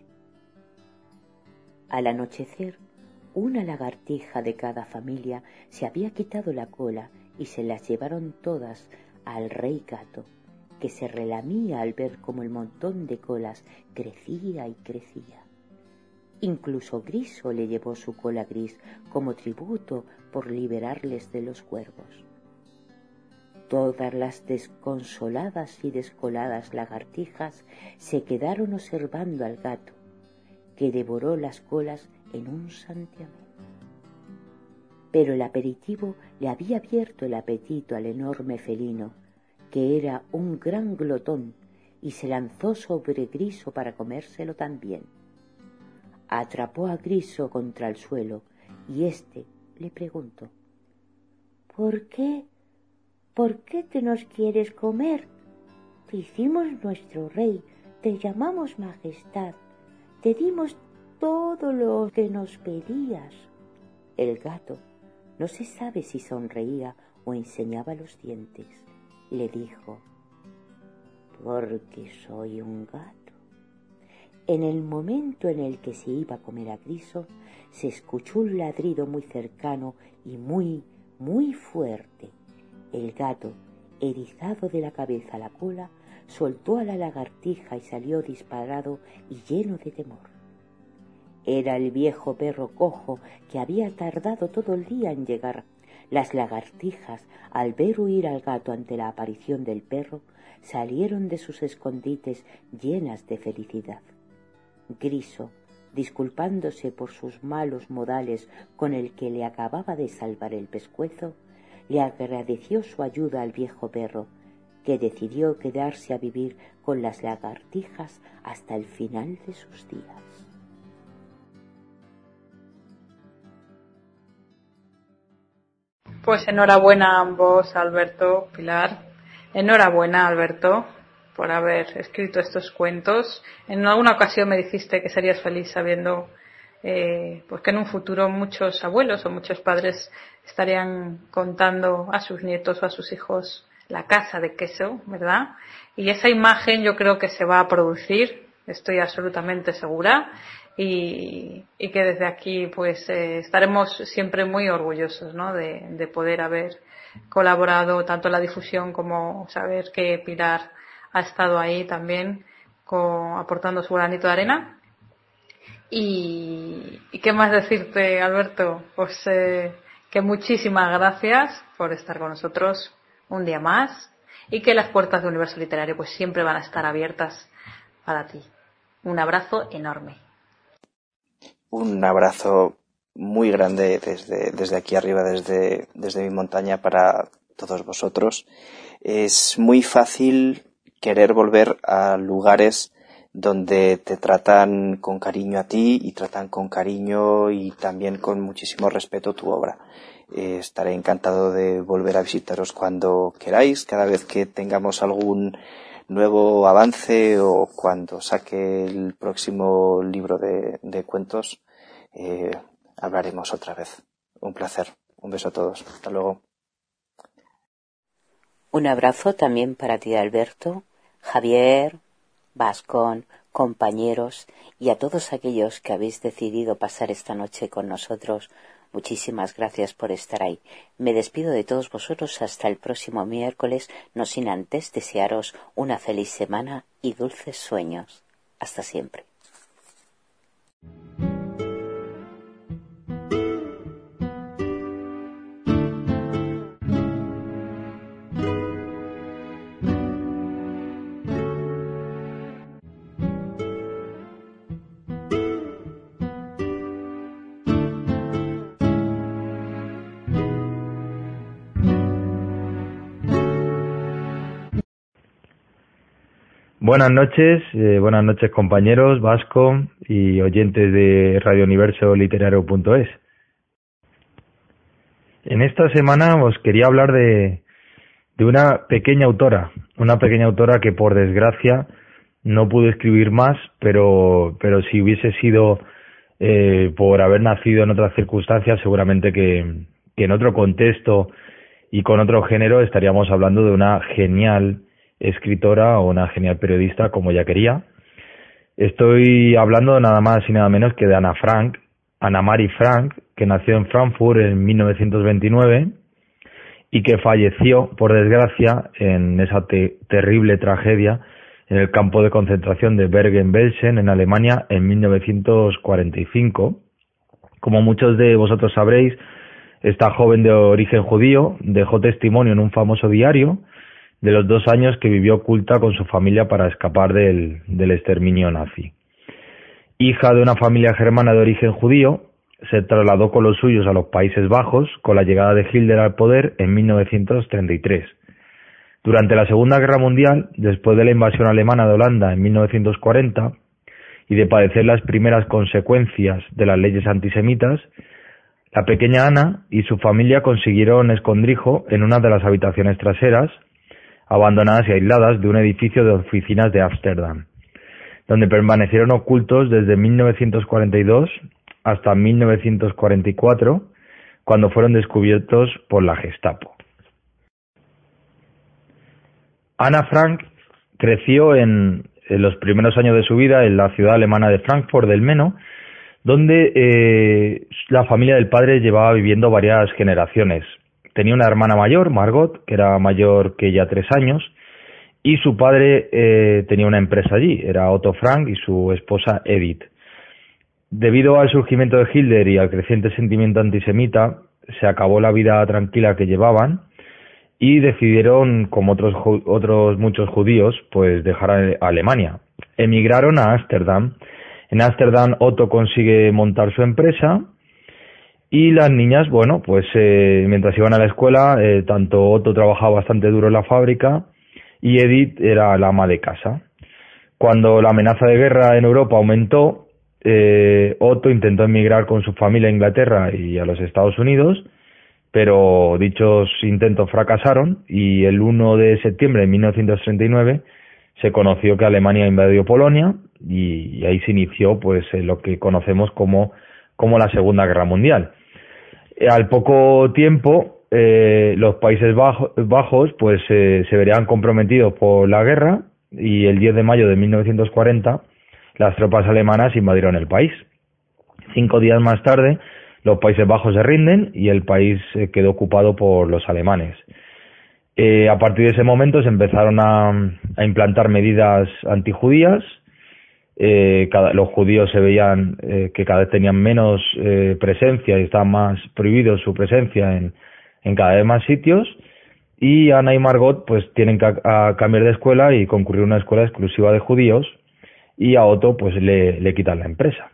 Al anochecer, una lagartija de cada familia se había quitado la cola y se las llevaron todas al rey gato, que se relamía al ver cómo el montón de colas crecía y crecía. Incluso Griso le llevó su cola gris como tributo por liberarles de los cuervos. Todas las desconsoladas y descoladas lagartijas se quedaron observando al gato, que devoró las colas en un santiamén. Pero el aperitivo le había abierto el apetito al enorme felino, que era un gran glotón, y se lanzó sobre Griso para comérselo también. Atrapó a Griso contra el suelo y éste le preguntó: ¿Por qué? ¿Por qué te nos quieres comer? Te hicimos nuestro rey, te llamamos majestad, te dimos todo lo que nos pedías. El gato, no se sabe si sonreía o enseñaba los dientes, le dijo: porque soy un gato. En el momento en el que se iba a comer a Griso, se escuchó un ladrido muy cercano y muy, muy fuerte. El gato, erizado de la cabeza a la cola, soltó a la lagartija y salió disparado y lleno de temor. Era el viejo perro cojo que había tardado todo el día en llegar. Las lagartijas, al ver huir al gato ante la aparición del perro, salieron de sus escondites llenas de felicidad. Griso, disculpándose por sus malos modales con el que le acababa de salvar el pescuezo, le agradeció su ayuda al viejo perro, que decidió quedarse a vivir con las lagartijas hasta el final de sus días. Pues enhorabuena a ambos, Alberto, Pilar. Enhorabuena, Alberto, por haber escrito estos cuentos. En alguna ocasión me dijiste que serías feliz sabiendo eh, pues que en un futuro muchos abuelos o muchos padres estarían contando a sus nietos o a sus hijos La Casa de Queso, ¿verdad? Y esa imagen yo creo que se va a producir, estoy absolutamente segura, y, y que desde aquí pues eh, estaremos siempre muy orgullosos, ¿no? de, de poder haber colaborado tanto en la difusión como saber que Pilar ha estado ahí también con, aportando su granito de arena. Y, y qué más decirte, Alberto, pues eh, que muchísimas gracias por estar con nosotros un día más y que las puertas del Universo Literario pues siempre van a estar abiertas para ti. Un abrazo enorme. Un abrazo muy grande desde, desde aquí arriba, desde, desde mi montaña para todos vosotros. Es muy fácil querer volver a lugares donde te tratan con cariño a ti y tratan con cariño y también con muchísimo respeto tu obra. Eh, estaré encantado de volver a visitaros cuando queráis, cada vez que tengamos algún nuevo avance o cuando saque el próximo libro de, de cuentos, eh, hablaremos otra vez. Un placer. Un beso a todos. Hasta luego. Un abrazo también para ti, Alberto, Javier, Vascón, compañeros y a todos aquellos que habéis decidido pasar esta noche con nosotros. Muchísimas gracias por estar ahí. Me despido de todos vosotros hasta el próximo miércoles, no sin antes desearos una feliz semana y dulces sueños. Hasta siempre. Buenas noches, eh, buenas noches compañeros, Vasco y oyentes de Radio Universo Literario punto es. En esta semana os quería hablar de, de una pequeña autora, una pequeña autora que por desgracia no pudo escribir más, pero, pero si hubiese sido eh, por haber nacido en otras circunstancias seguramente que, que en otro contexto y con otro género estaríamos hablando de una genial escritora o una genial periodista como ella quería. Estoy hablando nada más y nada menos que de Ana Frank, Anna Marie Frank, que nació en Frankfurt en mil novecientos veintinueve y que falleció, por desgracia, en esa te- terrible tragedia en el campo de concentración de Bergen-Belsen, en Alemania, en mil novecientos cuarenta y cinco. Como muchos de vosotros sabréis, esta joven de origen judío dejó testimonio en un famoso diario de los dos años que vivió oculta con su familia para escapar del, del exterminio nazi. Hija de una familia germana de origen judío, se trasladó con los suyos a los Países Bajos con la llegada de Hitler al poder en mil novecientos treinta y tres. Durante la Segunda Guerra Mundial, después de la invasión alemana de Holanda en mil novecientos cuarenta y de padecer las primeras consecuencias de las leyes antisemitas, la pequeña Ana y su familia consiguieron escondrijo en una de las habitaciones traseras, abandonadas y aisladas de un edificio de oficinas de Ámsterdam, donde permanecieron ocultos desde mil novecientos cuarenta y dos hasta mil novecientos cuarenta y cuatro, cuando fueron descubiertos por la Gestapo. Ana Frank creció en, en los primeros años de su vida en la ciudad alemana de Frankfurt del Meno, donde eh, la familia del padre llevaba viviendo varias generaciones. Tenía una hermana mayor, Margot, que era mayor que ella tres años, y su padre eh, tenía una empresa allí, era Otto Frank y su esposa Edith. Debido al surgimiento de Hitler y al creciente sentimiento antisemita, se acabó la vida tranquila que llevaban y decidieron, como otros otros muchos judíos, pues dejar a Alemania. Emigraron a Ámsterdam. En Ámsterdam Otto consigue montar su empresa y las niñas, bueno, pues eh, mientras iban a la escuela, eh, tanto Otto trabajaba bastante duro en la fábrica y Edith era la ama de casa. Cuando la amenaza de guerra en Europa aumentó, eh, Otto intentó emigrar con su familia a Inglaterra y a los Estados Unidos, pero dichos intentos fracasaron y el primero de septiembre de mil novecientos treinta y nueve se conoció que Alemania invadió Polonia y, y ahí se inició pues eh, lo que conocemos como, como la Segunda Guerra Mundial. Eh, al poco tiempo eh, los Países Bajos, Bajos pues eh, se verían comprometidos por la guerra y el diez de mayo de mil novecientos cuarenta las tropas alemanas invadieron el país. Cinco días más tarde los Países Bajos se rinden y el país eh, quedó ocupado por los alemanes. Eh, a partir de ese momento se empezaron a, a implantar medidas antijudías. Eh, cada, los judíos se veían eh, que cada vez tenían menos eh, presencia y estaba más prohibido su presencia en, en cada vez más sitios. Y Ana y Margot pues tienen que a, a cambiar de escuela y concurrir a una escuela exclusiva de judíos y a Otto pues le, le quitan la empresa.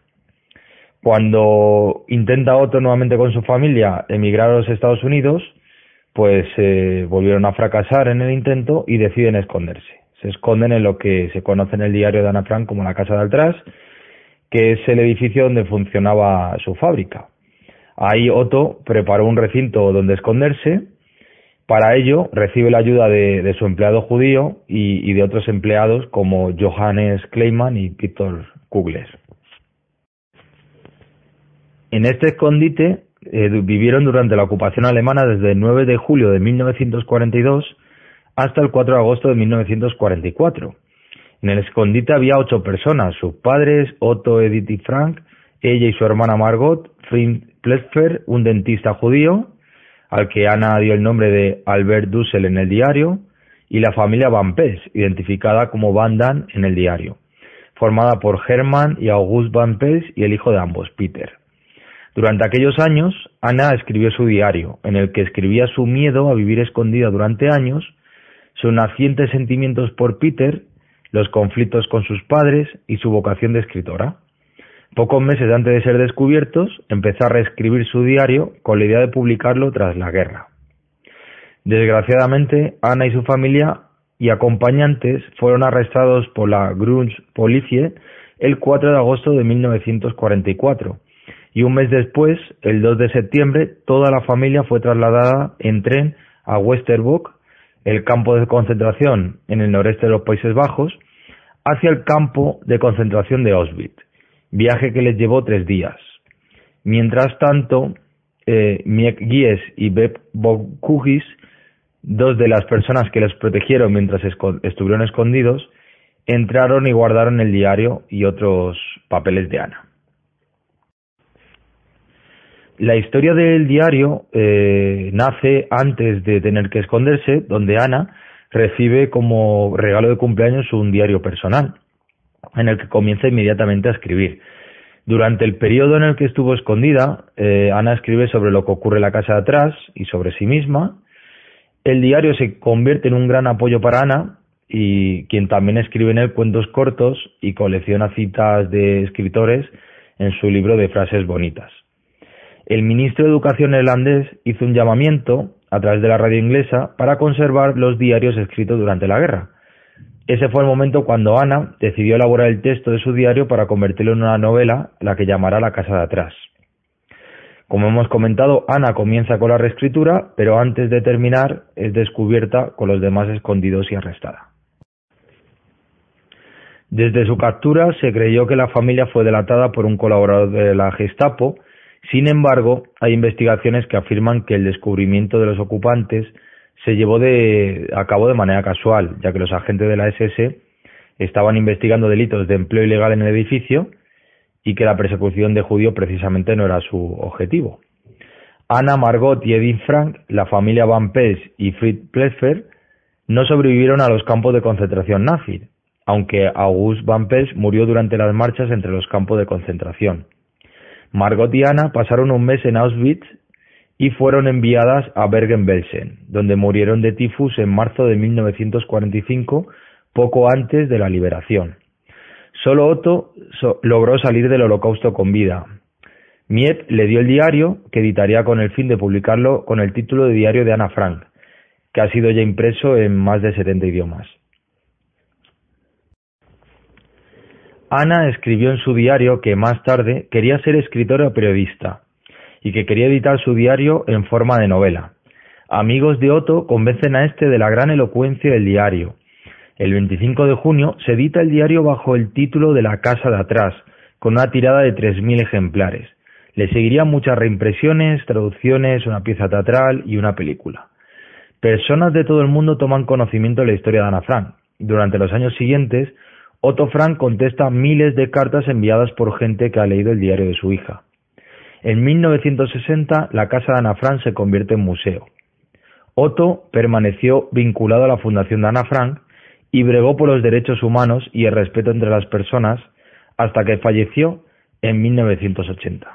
Cuando intenta Otto nuevamente con su familia emigrar a los Estados Unidos, pues eh, volvieron a fracasar en el intento y deciden esconderse. Se esconden en lo que se conoce en el diario de Ana Frank como la Casa de Atrás, que es el edificio donde funcionaba su fábrica. Ahí Otto preparó un recinto donde esconderse. Para ello recibe la ayuda de, de su empleado judío y, y de otros empleados como Johannes Kleiman y Peter Kugler. En este escondite eh, vivieron durante la ocupación alemana desde el nueve de julio de mil novecientos cuarenta y dos hasta el cuatro de agosto de mil novecientos cuarenta y cuatro. En el escondite había ocho personas, sus padres, Otto, Edith y Frank, ella y su hermana Margot, Fritz Pfeffer, un dentista judío, al que Ana dio el nombre de Albert Dussel en el diario, y la familia Van Pels, identificada como Van Damme en el diario, formada por Hermann y August Van Pels y el hijo de ambos, Peter. Durante aquellos años, Ana escribió su diario, en el que escribía su miedo a vivir escondida durante años, sus nacientes sentimientos por Peter, los conflictos con sus padres y su vocación de escritora. Pocos meses antes de ser descubiertos, empezó a reescribir su diario con la idea de publicarlo tras la guerra. Desgraciadamente, Ana y su familia y acompañantes fueron arrestados por la Grünpolizei el cuatro de agosto de mil novecientos cuarenta y cuatro, y un mes después, el dos de septiembre, toda la familia fue trasladada en tren a Westerbork, el campo de concentración en el noreste de los Países Bajos, hacia el campo de concentración de Auschwitz, viaje que les llevó tres días. Mientras tanto, eh, Miek Gies y Beb Bokugis, dos de las personas que los protegieron mientras esco- estuvieron escondidos, entraron y guardaron el diario y otros papeles de Ana. La historia del diario eh, nace antes de tener que esconderse, donde Ana recibe como regalo de cumpleaños un diario personal, en el que comienza inmediatamente a escribir. Durante el periodo en el que estuvo escondida, eh, Ana escribe sobre lo que ocurre en la casa de atrás y sobre sí misma. El diario se convierte en un gran apoyo para Ana, y quien también escribe en él cuentos cortos y colecciona citas de escritores en su libro de frases bonitas. El ministro de Educación neerlandés hizo un llamamiento a través de la radio inglesa para conservar los diarios escritos durante la guerra. Ese fue el momento cuando Ana decidió elaborar el texto de su diario para convertirlo en una novela, la que llamará La casa de atrás. Como hemos comentado, Ana comienza con la reescritura, pero antes de terminar es descubierta con los demás escondidos y arrestada. Desde su captura se creyó que la familia fue delatada por un colaborador de la Gestapo. Sin embargo, hay investigaciones que afirman que el descubrimiento de los ocupantes se llevó de, a cabo de manera casual, ya que los agentes de la ese ese estaban investigando delitos de empleo ilegal en el edificio y que la persecución de judíos precisamente no era su objetivo. Ana, Margot y Edith Frank, la familia Van Pels y Fritz Pfeffer no sobrevivieron a los campos de concentración nazi, aunque August Van Pels murió durante las marchas entre los campos de concentración. Margot y Ana pasaron un mes en Auschwitz y fueron enviadas a Bergen-Belsen, donde murieron de tifus en marzo de mil novecientos cuarenta y cinco, poco antes de la liberación. Solo Otto so- logró salir del Holocausto con vida. Miep le dio el diario, que editaría con el fin de publicarlo con el título de Diario de Ana Frank, que ha sido ya impreso en más de setenta idiomas. Ana escribió en su diario que más tarde quería ser escritora o periodista y que quería editar su diario en forma de novela. Amigos de Otto convencen a este de la gran elocuencia del diario. El veinticinco de junio se edita el diario bajo el título de La casa de atrás, con una tirada de tres mil ejemplares. Le seguirían muchas reimpresiones, traducciones, una pieza teatral y una película. Personas de todo el mundo toman conocimiento de la historia de Ana Frank. Durante los años siguientes, Otto Frank contesta miles de cartas enviadas por gente que ha leído el diario de su hija. En mil novecientos sesenta, la casa de Ana Frank se convierte en museo. Otto permaneció vinculado a la fundación de Ana Frank y bregó por los derechos humanos y el respeto entre las personas hasta que falleció en mil novecientos ochenta.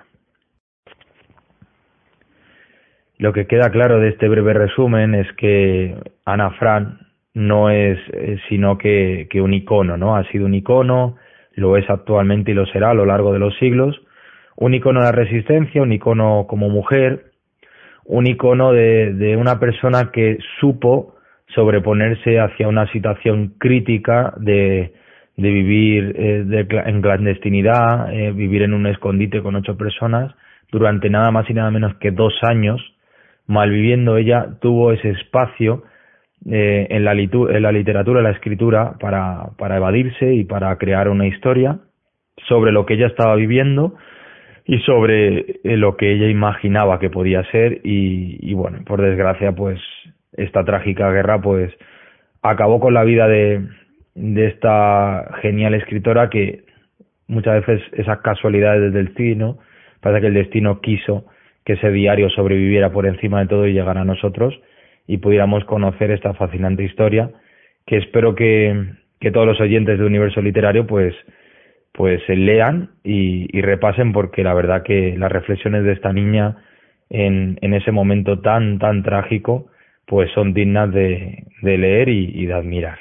Lo que queda claro de este breve resumen es que Ana Frank no es eh, sino que, que un icono, ¿no? Ha sido un icono, lo es actualmente y lo será a lo largo de los siglos, un icono de la resistencia, un icono como mujer, un icono de, de una persona que supo sobreponerse hacia una situación crítica de, de vivir eh, de, en clandestinidad, eh, vivir en un escondite con ocho personas, durante nada más y nada menos que dos años, malviviendo. Ella tuvo ese espacio eh, en, la litu- en la literatura, en la escritura, para, para evadirse y para crear una historia sobre lo que ella estaba viviendo y sobre eh, lo que ella imaginaba que podía ser y, y bueno, por desgracia, pues esta trágica guerra pues acabó con la vida de, de esta genial escritora, que muchas veces esas casualidades del destino, parece que el destino quiso que ese diario sobreviviera por encima de todo y llegara a nosotros y pudiéramos conocer esta fascinante historia, que espero que, que todos los oyentes de Universo Literario pues pues lean y, y repasen, porque la verdad que las reflexiones de esta niña en, en ese momento tan tan trágico pues son dignas de, de leer y, y de admirar.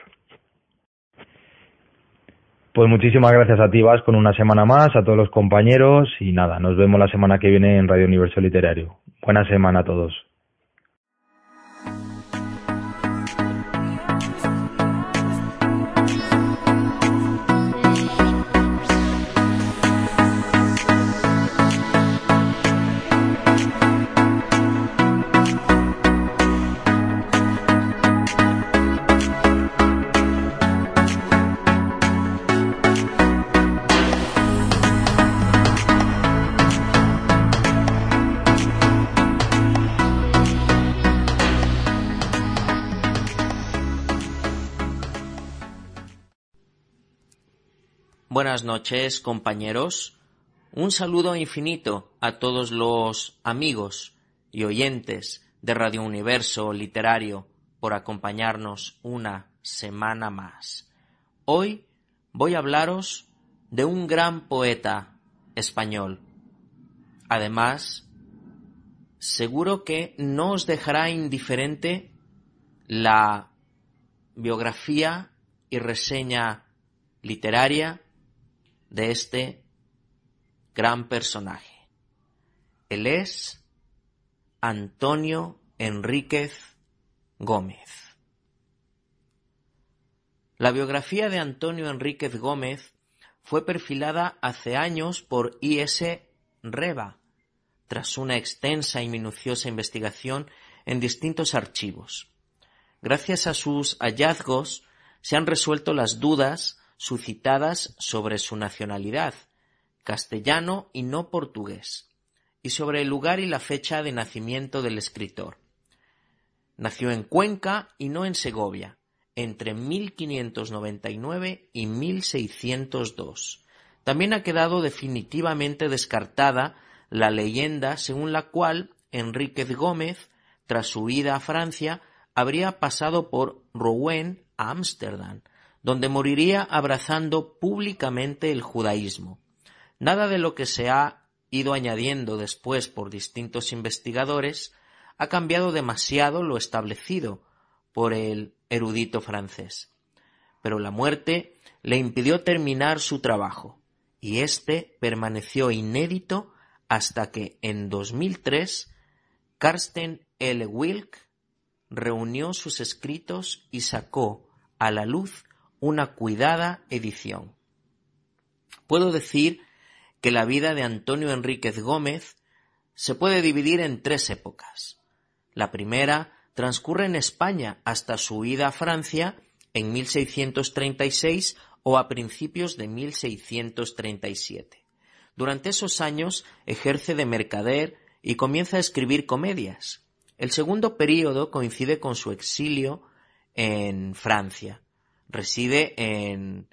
Pues muchísimas gracias a ti, Vas, con una semana más, a todos los compañeros y nada, nos vemos la semana que viene en Radio Universo Literario. Buena semana a todos. Buenas noches, compañeros. Un saludo infinito a todos los amigos y oyentes de Radio Universo Literario por acompañarnos una semana más. Hoy voy a hablaros de un gran poeta español. Además, seguro que no os dejará indiferente la biografía y reseña literaria de este gran personaje. Él es Antonio Enríquez Gómez. La biografía de Antonio Enríquez Gómez fue perfilada hace años por I S Reva, tras una extensa y minuciosa investigación en distintos archivos. Gracias a sus hallazgos se han resuelto las dudas suscitadas sobre su nacionalidad, castellano y no portugués, y sobre el lugar y la fecha de nacimiento del escritor. Nació en Cuenca y no en Segovia, entre mil quinientos noventa y nueve y mil seiscientos dos. También ha quedado definitivamente descartada la leyenda según la cual Enríquez Gómez, tras su ida a Francia, habría pasado por Rouen a Ámsterdam, donde moriría abrazando públicamente el judaísmo. Nada de lo que se ha ido añadiendo después por distintos investigadores ha cambiado demasiado lo establecido por el erudito francés. Pero la muerte le impidió terminar su trabajo, y éste permaneció inédito hasta que en dos mil tres Carsten L. Wilk reunió sus escritos y sacó a la luz una cuidada edición. Puedo decir que la vida de Antonio Enríquez Gómez se puede dividir en tres épocas. La primera transcurre en España hasta su ida a Francia en mil seiscientos treinta y seis o a principios de mil seiscientos treinta y siete. Durante esos años ejerce de mercader y comienza a escribir comedias. El segundo período coincide con su exilio en Francia. Reside en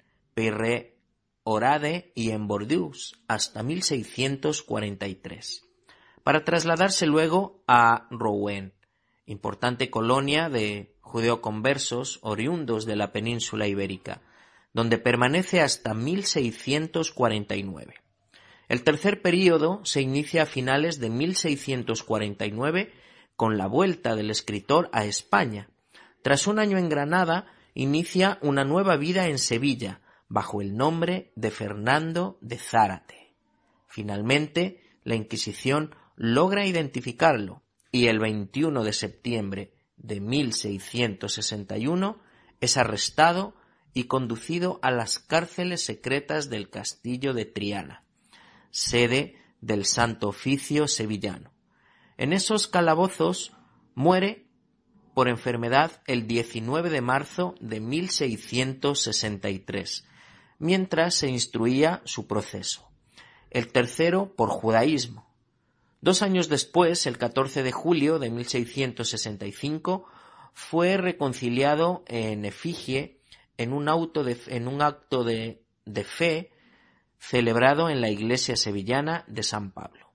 Peyrehorade y en Bordeaux hasta mil seiscientos cuarenta y tres, para trasladarse luego a Rouen, importante colonia de judeoconversos oriundos de la península ibérica, donde permanece hasta mil seiscientos cuarenta y nueve. El tercer período se inicia a finales de mil seiscientos cuarenta y nueve con la vuelta del escritor a España. Tras un año en Granada, inicia una nueva vida en Sevilla, bajo el nombre de Fernando de Zárate. Finalmente, la Inquisición logra identificarlo y el veintiuno de septiembre de mil seiscientos sesenta y uno es arrestado y conducido a las cárceles secretas del castillo de Triana, sede del Santo Oficio sevillano. En esos calabozos muere por enfermedad el diecinueve de marzo de mil seiscientos sesenta y tres, mientras se instruía su proceso. El tercero por judaísmo. Dos años después, el catorce de julio de mil seiscientos sesenta y cinco, fue reconciliado en efigie en un, auto de, en un acto de, de fe celebrado en la iglesia sevillana de San Pablo.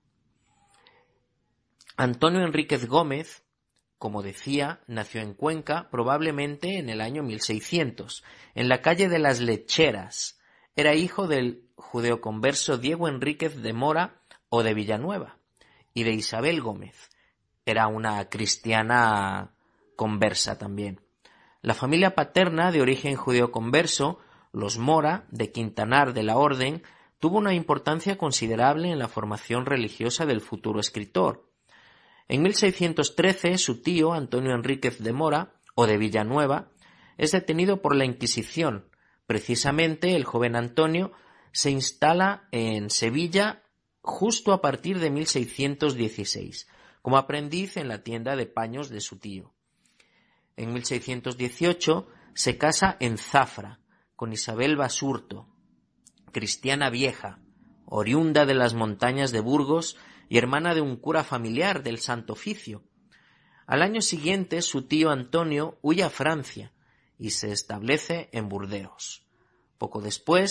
Antonio Enríquez Gómez, como decía, nació en Cuenca probablemente en el año mil seiscientos, en la calle de las Lecheras. Era hijo del judeoconverso Diego Enríquez de Mora o de Villanueva y de Isabel Gómez. Era una cristiana conversa también. La familia paterna, de origen judeoconverso, los Mora, de Quintanar de la Orden, tuvo una importancia considerable en la formación religiosa del futuro escritor. En mil seiscientos trece, su tío, Antonio Enríquez de Mora, o de Villanueva, es detenido por la Inquisición. Precisamente, el joven Antonio se instala en Sevilla justo a partir de mil seiscientos dieciséis, como aprendiz en la tienda de paños de su tío. En mil seiscientos dieciocho se casa en Zafra con Isabel Basurto, cristiana vieja, oriunda de las montañas de Burgos y hermana de un cura familiar del Santo Oficio. Al año siguiente, su tío Antonio huye a Francia y se establece en Burdeos. Poco después,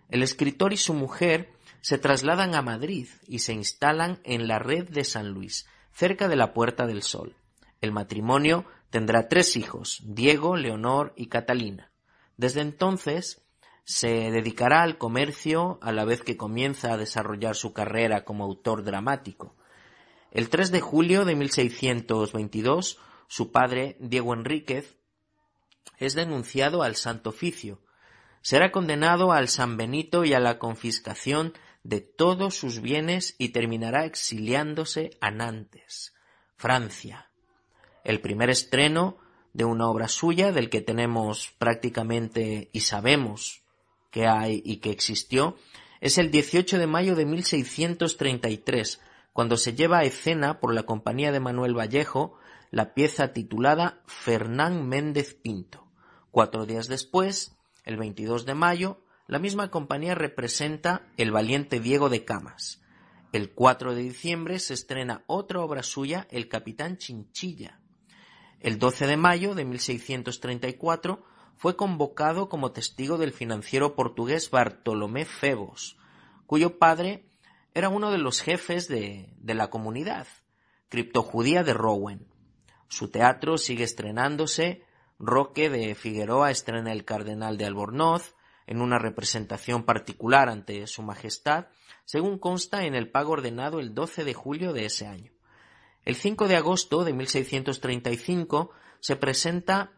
El escritor y su mujer se trasladan a Madrid y se instalan en la Red de San Luis, cerca de la Puerta del Sol. El matrimonio tendrá tres hijos, Diego, Leonor y Catalina. Desde entonces se dedicará al comercio a la vez que comienza a desarrollar su carrera como autor dramático. El tres de julio de mil seiscientos veintidós, su padre, Diego Enríquez, es denunciado al Santo Oficio. Será condenado al San Benito y a la confiscación de todos sus bienes y terminará exiliándose a Nantes, Francia. El primer estreno de una obra suya, del que tenemos prácticamente y sabemos que hay y que existió, es el dieciocho de mayo de mil seiscientos treinta y tres, cuando se lleva a escena por la compañía de Manuel Vallejo la pieza titulada Fernán Méndez Pinto. Cuatro días después, el veintidós de mayo, la misma compañía representa El valiente Diego de Camas. El cuatro de diciembre se estrena otra obra suya, El capitán Chinchilla. El doce de mayo de mil seiscientos treinta y cuatro fue convocado como testigo del financiero portugués Bartolomé Febos, cuyo padre era uno de los jefes de, de la comunidad criptojudía de Rouen. Su teatro sigue estrenándose. Roque de Figueroa estrena El cardenal de Albornoz en una representación particular ante su majestad, según consta en el pago ordenado el doce de julio de ese año. El cinco de agosto de mil seiscientos treinta y cinco se presenta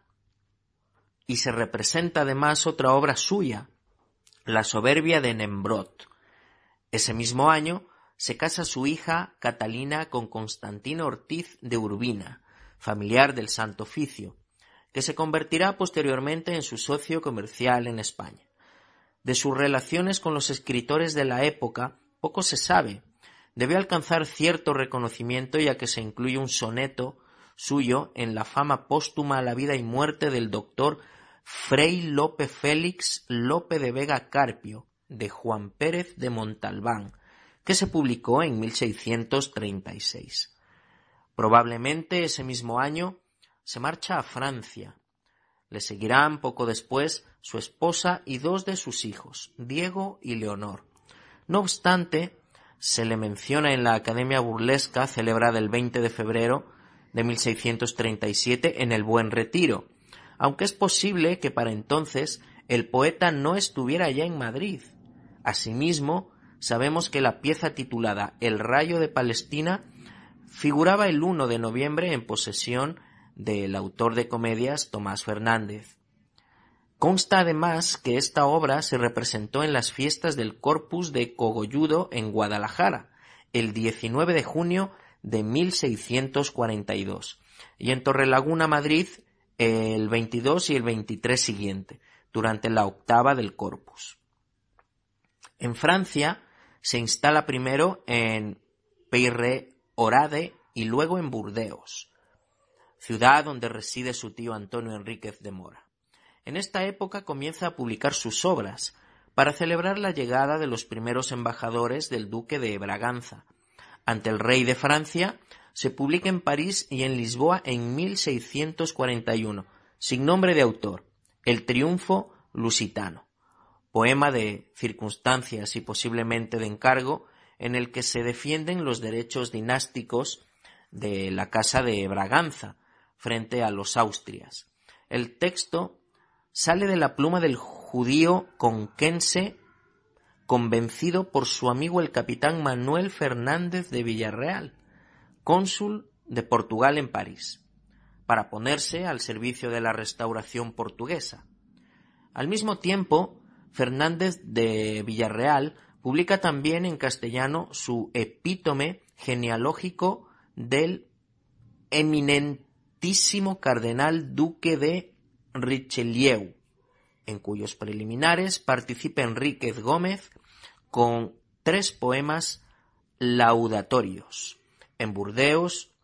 y se representa además otra obra suya, La soberbia de Nembrot. Ese mismo año se casa su hija Catalina con Constantino Ortiz de Urbina, familiar del Santo Oficio, que se convertirá posteriormente en su socio comercial en España. De sus relaciones con los escritores de la época poco se sabe. Debió alcanzar cierto reconocimiento ya que se incluye un soneto suyo en la fama póstuma a la vida y muerte del doctor Fray Lope Félix Lope de Vega Carpio, de Juan Pérez de Montalbán, que se publicó en mil seiscientos treinta y seis. Probablemente ese mismo año se marcha a Francia. Le seguirán poco después su esposa y dos de sus hijos, Diego y Leonor. No obstante, se le menciona en la Academia Burlesca celebrada el veinte de febrero de mil seiscientos treinta y siete en el Buen Retiro, aunque es posible que para entonces el poeta no estuviera ya en Madrid. Asimismo, sabemos que la pieza titulada El rayo de Palestina figuraba el uno de noviembre en posesión del autor de comedias Tomás Fernández. Consta además que esta obra se representó en las fiestas del Corpus de Cogolludo en Guadalajara, el diecinueve de junio de mil seiscientos cuarenta y dos, y en Torrelaguna, Madrid, el veintidós y el veintitrés siguiente, durante la octava del Corpus. En Francia se instala primero en Peyrehorade y luego en Burdeos, ciudad donde reside su tío Antonio Enríquez de Mora. En esta época comienza a publicar sus obras para celebrar la llegada de los primeros embajadores del duque de Braganza ante el rey de Francia. Se publica en París y en Lisboa en mil seiscientos cuarenta y uno, sin nombre de autor, El triunfo lusitano, poema de circunstancias y posiblemente de encargo, en el que se defienden los derechos dinásticos de la casa de Braganza frente a los Austrias. El texto sale de la pluma del judío conquense convencido por su amigo el capitán Manuel Fernández de Villarreal, cónsul de Portugal en París, para ponerse al servicio de la restauración portuguesa. Al mismo tiempo, Fernández de Villarreal publica también en castellano su epítome genealógico del eminentísimo cardenal duque de Richelieu, en cuyos preliminares participa Enríquez Gómez con tres poemas laudatorios. En Burdeos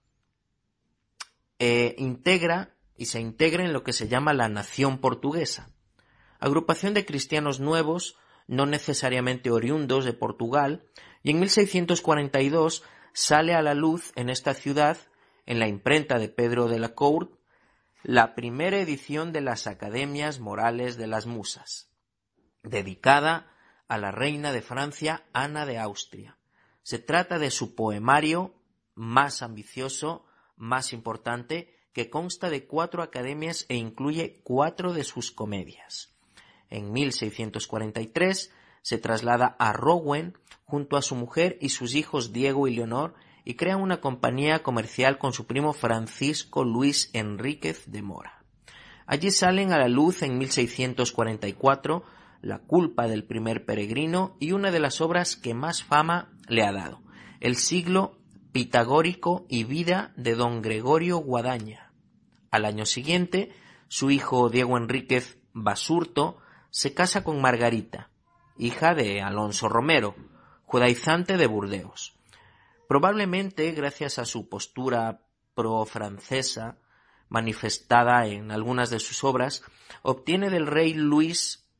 eh, integra y se integra en lo que se llama la Nación Portuguesa, agrupación de cristianos nuevos, no necesariamente oriundos de Portugal, y en mil seiscientos cuarenta y dos sale a la luz en esta ciudad, en la imprenta de Pedro de la Cour, la primera edición de las Academias Morales de las Musas, dedicada a la reina de Francia, Ana de Austria. Se trata de su poemario más ambicioso, más importante, que consta de cuatro academias e incluye cuatro de sus comedias. En mil seiscientos cuarenta y tres se traslada a Rouen junto a su mujer y sus hijos Diego y Leonor y crea una compañía comercial con su primo Francisco Luis Enríquez de Mora. Allí salen a la luz en mil seiscientos cuarenta y cuatro La culpa del primer peregrino y una de las obras que más fama le ha dado, El siglo pitagórico y vida de don Gregorio Guadaña. Al año siguiente, su hijo Diego Enríquez Basurto se casa con Margarita, hija de Alonso Romero, judaizante de Burdeos. Probablemente gracias a su postura pro-francesa, manifestada en algunas de sus obras, obtiene del rey Luis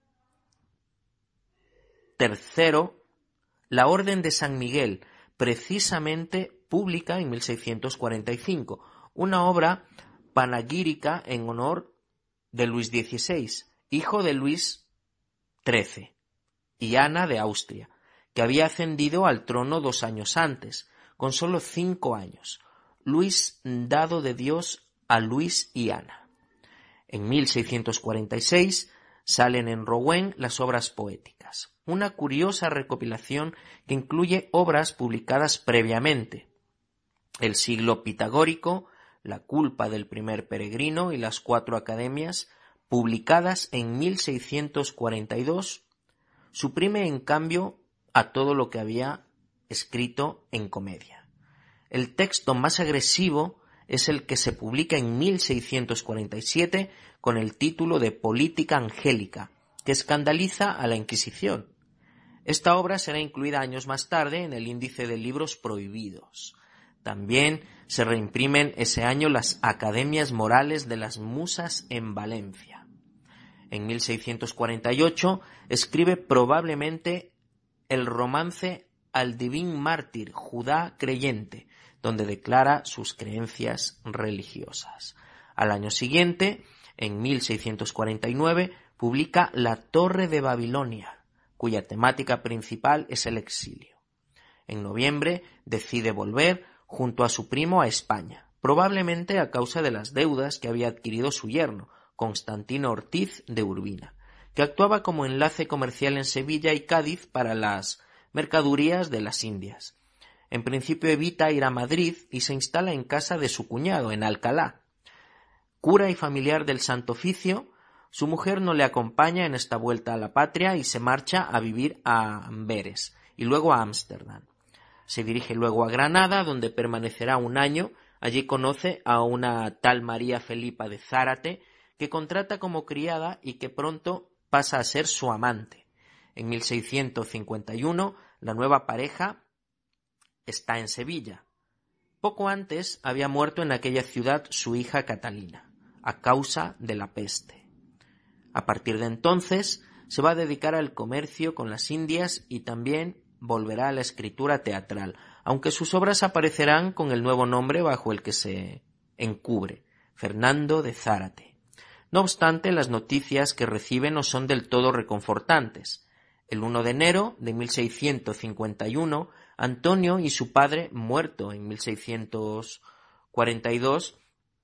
tercero la Orden de San Miguel, precisamente pública en mil seiscientos cuarenta y cinco, una obra panegírica en honor de Luis dieciséis, hijo de Luis trece, y Ana de Austria, que había ascendido al trono dos años antes, con solo cinco años. Luis dado de Dios a Luis y Ana. En mil seiscientos cuarenta y seis salen en Rouen las obras poéticas, una curiosa recopilación que incluye obras publicadas previamente: El siglo pitagórico, La culpa del primer peregrino y las cuatro academias, publicadas en mil seiscientos cuarenta y dos, suprime en cambio a todo lo que había escrito en comedia. El texto más agresivo es el que se publica en mil seiscientos cuarenta y siete con el título de Política Angélica, que escandaliza a la Inquisición. Esta obra será incluida años más tarde en el índice de libros prohibidos. También se reimprimen ese año las Academias Morales de las Musas en Valencia. En mil seiscientos cuarenta y ocho escribe probablemente el romance Al Divin Mártir, Judá creyente, donde declara sus creencias religiosas. Al año siguiente, en mil seiscientos cuarenta y nueve, publica La Torre de Babilonia, cuya temática principal es el exilio. En noviembre decide volver junto a su primo a España, probablemente a causa de las deudas que había adquirido su yerno, Constantino Ortiz de Urbina, que actuaba como enlace comercial en Sevilla y Cádiz para las mercaderías de las Indias. En principio evita ir a Madrid y se instala en casa de su cuñado, en Alcalá. Cura y familiar del Santo Oficio, su mujer no le acompaña en esta vuelta a la patria y se marcha a vivir a Amberes y luego a Ámsterdam. Se dirige luego a Granada, donde permanecerá un año. Allí conoce a una tal María Felipa de Zárate, que contrata como criada y que pronto pasa a ser su amante. En mil seiscientos cincuenta y uno, la nueva pareja está en Sevilla. Poco antes había muerto en aquella ciudad su hija Catalina, a causa de la peste. A partir de entonces se va a dedicar al comercio con las Indias y también volverá a la escritura teatral, aunque sus obras aparecerán con el nuevo nombre bajo el que se encubre, Fernando de Zárate. No obstante, las noticias que recibe no son del todo reconfortantes. El uno de enero de mil seiscientos cincuenta y uno, Antonio y su padre, muerto en mil seiscientos cuarenta y dos,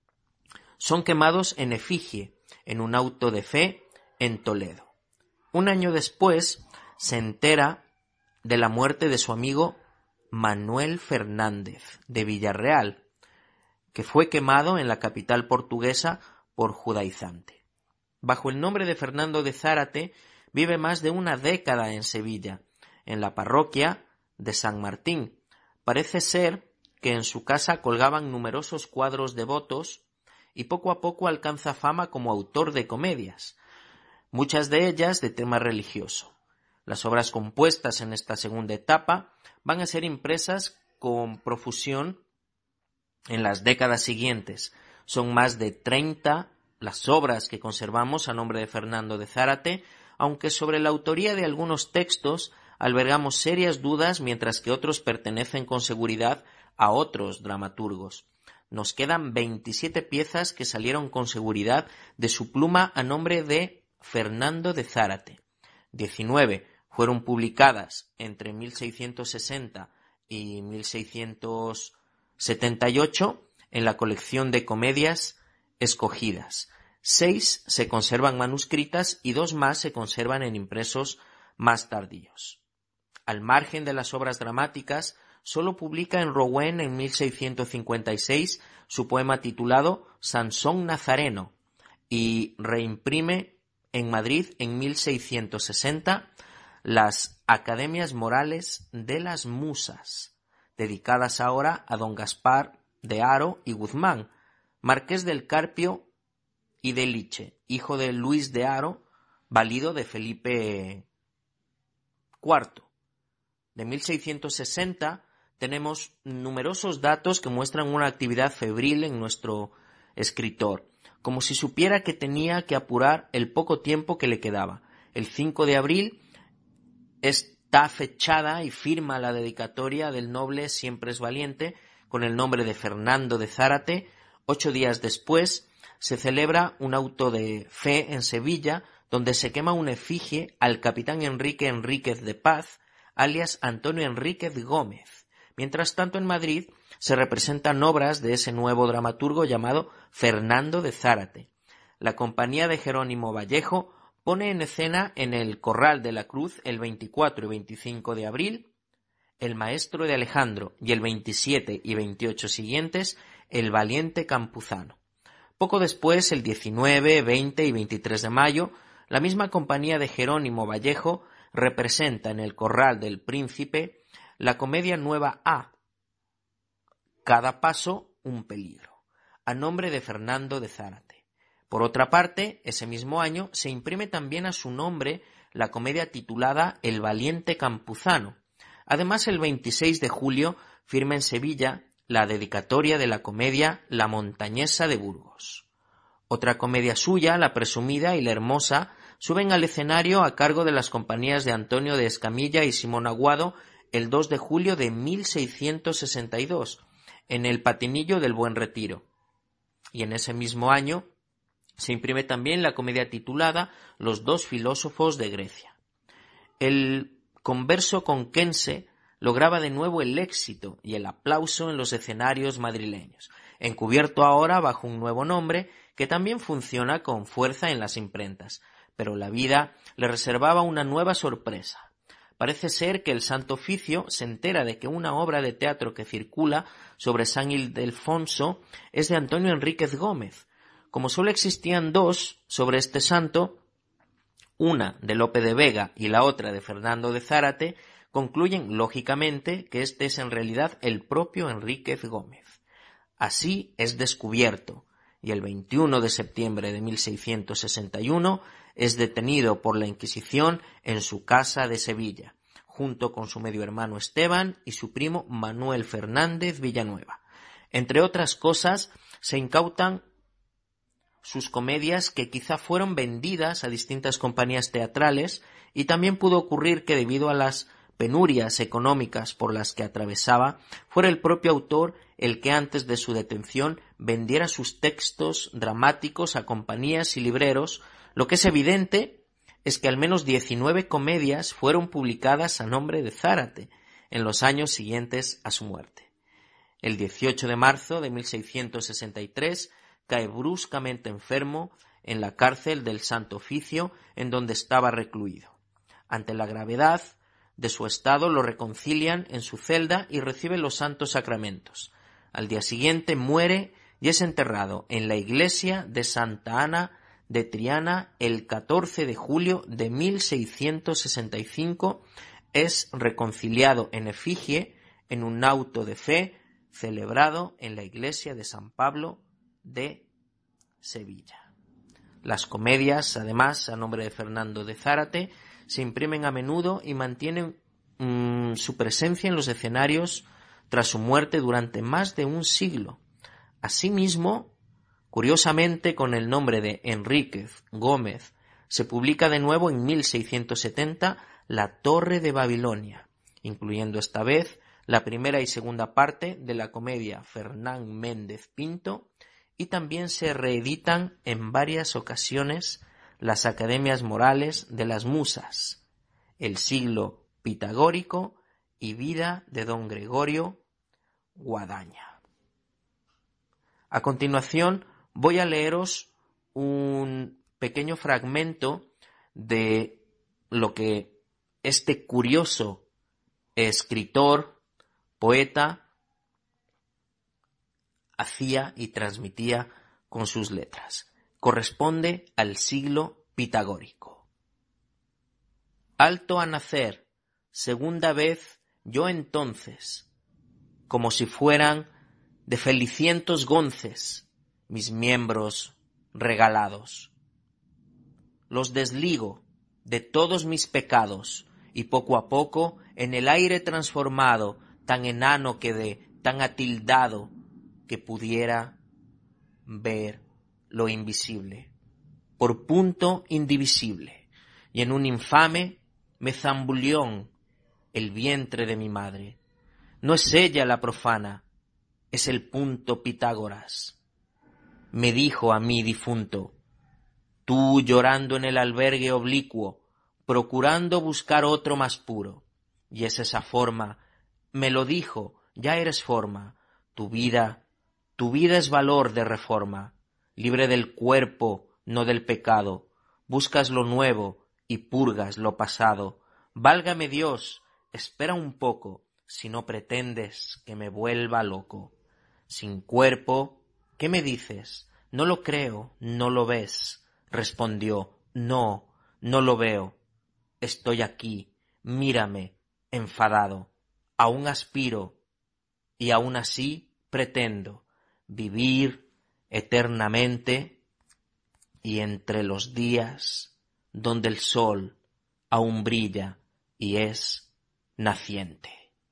son quemados en efigie en un auto de fe en Toledo. Un año después se entera de la muerte de su amigo Manuel Fernández de Villarreal, que fue quemado en la capital portuguesa por judaizante. Bajo el nombre de Fernando de Zárate vive más de una década en Sevilla, en la parroquia de San Martín. Parece ser que en su casa colgaban numerosos cuadros devotos y poco a poco alcanza fama como autor de comedias, muchas de ellas de tema religioso. Las obras compuestas en esta segunda etapa van a ser impresas con profusión en las décadas siguientes. Son más de treinta las obras que conservamos a nombre de Fernando de Zárate, aunque sobre la autoría de algunos textos albergamos serias dudas, mientras que otros pertenecen con seguridad a otros dramaturgos. Nos quedan veintisiete piezas que salieron con seguridad de su pluma a nombre de Fernando de Zárate, diecinueve fueron publicadas entre mil seiscientos sesenta y mil seiscientos setenta y ocho en la colección de comedias escogidas. Seis se conservan manuscritas y dos más se conservan en impresos más tardíos. Al margen de las obras dramáticas, solo publica en Rouen en mil seiscientos cincuenta y seis su poema titulado Sansón Nazareno y reimprime en Madrid en mil seiscientos sesenta las Academias Morales de las Musas, dedicadas ahora a don Gaspar de Haro y Guzmán, marqués del Carpio y de Liche, hijo de Luis de Haro, valido de Felipe cuarto. De mil seiscientos sesenta tenemos numerosos datos que muestran una actividad febril en nuestro escritor, como si supiera que tenía que apurar el poco tiempo que le quedaba. El cinco de abril está fechada y firma la dedicatoria del noble Siempre es Valiente con el nombre de Fernando de Zárate. Ocho días después se celebra un auto de fe en Sevilla donde se quema una efigie al capitán Enrique Enríquez de Paz, alias Antonio Enríquez Gómez. Mientras tanto, en Madrid se representan obras de ese nuevo dramaturgo llamado Fernando de Zárate. La compañía de Jerónimo Vallejo pone en escena en el Corral de la Cruz el veinticuatro y veinticinco de abril El Maestro de Alejandro y el veintisiete y veintiocho siguientes El Valiente Campuzano. Poco después, el diecinueve, veinte y veintitrés de mayo, la misma compañía de Jerónimo Vallejo representa en el Corral del Príncipe la comedia nueva A, Cada paso un peligro, a nombre de Fernando de Zárate. Por otra parte, ese mismo año se imprime también a su nombre la comedia titulada El Valiente Campuzano. Además, el veintiséis de julio firma en Sevilla la dedicatoria de la comedia La Montañesa de Burgos. Otra comedia suya, La Presumida y La Hermosa, suben al escenario a cargo de las compañías de Antonio de Escamilla y Simón Aguado el dos de julio de mil seiscientos sesenta y dos, en el Patinillo del Buen Retiro. Y en ese mismo año se imprime también la comedia titulada Los dos filósofos de Grecia. El converso conquense lograba de nuevo el éxito y el aplauso en los escenarios madrileños, encubierto ahora bajo un nuevo nombre que también funciona con fuerza en las imprentas, pero la vida le reservaba una nueva sorpresa. Parece ser que el Santo Oficio se entera de que una obra de teatro que circula sobre San Ildefonso es de Antonio Enríquez Gómez. Como solo existían dos sobre este santo, una de Lope de Vega y la otra de Fernando de Zárate, concluyen lógicamente que este es en realidad el propio Enríquez Gómez. Así es descubierto, y el veintiuno de septiembre de mil seiscientos sesenta y uno es detenido por la Inquisición en su casa de Sevilla, junto con su medio hermano Esteban y su primo Manuel Fernández Villanueva. Entre otras cosas, se incautan sus comedias que quizá fueron vendidas a distintas compañías teatrales, y también pudo ocurrir que debido a las penurias económicas por las que atravesaba, fuera el propio autor el que antes de su detención vendiera sus textos dramáticos a compañías y libreros. Lo que es evidente es que al menos diecinueve comedias fueron publicadas a nombre de Zárate en los años siguientes a su muerte. El dieciocho de marzo de mil seiscientos sesenta y tres cae bruscamente enfermo en la cárcel del Santo Oficio en donde estaba recluido. Ante la gravedad de su estado lo reconcilian en su celda y recibe los santos sacramentos. Al día siguiente muere y es enterrado en la iglesia de Santa Ana de Triana el catorce de julio de mil seiscientos sesenta y cinco. Es reconciliado en efigie en un auto de fe celebrado en la iglesia de San Pablo de Sevilla. Las comedias, además, a nombre de Fernando de Zárate, se imprimen a menudo y mantienen mmm, su presencia en los escenarios tras su muerte durante más de un siglo. Asimismo, curiosamente, con el nombre de Enríquez Gómez, se publica de nuevo en mil seiscientos setenta La Torre de Babilonia, incluyendo esta vez la primera y segunda parte de la comedia Fernán Méndez Pinto, y también se reeditan en varias ocasiones las Academias Morales de las Musas, el siglo pitagórico y vida de don Gregorio Guadaña. A continuación voy a leeros un pequeño fragmento de lo que este curioso escritor, poeta, hacía y transmitía con sus letras. Corresponde al siglo pitagórico. Alto a nacer, segunda vez yo entonces, como si fueran de felicientos gonces mis miembros regalados. Los desligo de todos mis pecados y poco a poco en el aire transformado, tan enano quedé, tan atildado que pudiera ver lo invisible, por punto indivisible, y en un infame mezambulión el vientre de mi madre. No es ella la profana, es el punto Pitágoras. Me dijo a mí difunto, tú llorando en el albergue oblicuo, procurando buscar otro más puro, y es esa forma, me lo dijo, ya eres forma, tu vida, tu vida es valor de reforma, libre del cuerpo, no del pecado, buscas lo nuevo y purgas lo pasado. Válgame Dios, espera un poco, si no pretendes que me vuelva loco. Sin cuerpo, ¿qué me dices? No lo creo, no lo ves. Respondió, no, no lo veo. Estoy aquí, mírame, enfadado. Aún aspiro, y aún así pretendo vivir eternamente y entre los días donde el sol aún brilla y es naciente.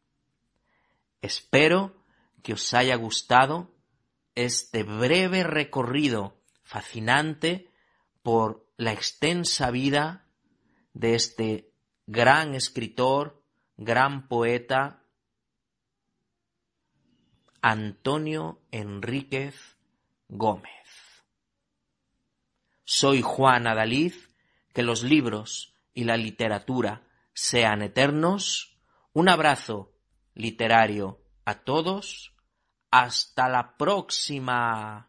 Espero que os haya gustado este breve recorrido fascinante por la extensa vida de este gran escritor, gran poeta, Antonio Enríquez Gómez. Soy Juan Adalid, que los libros y la literatura sean eternos. Un abrazo literario a todos. Hasta la próxima.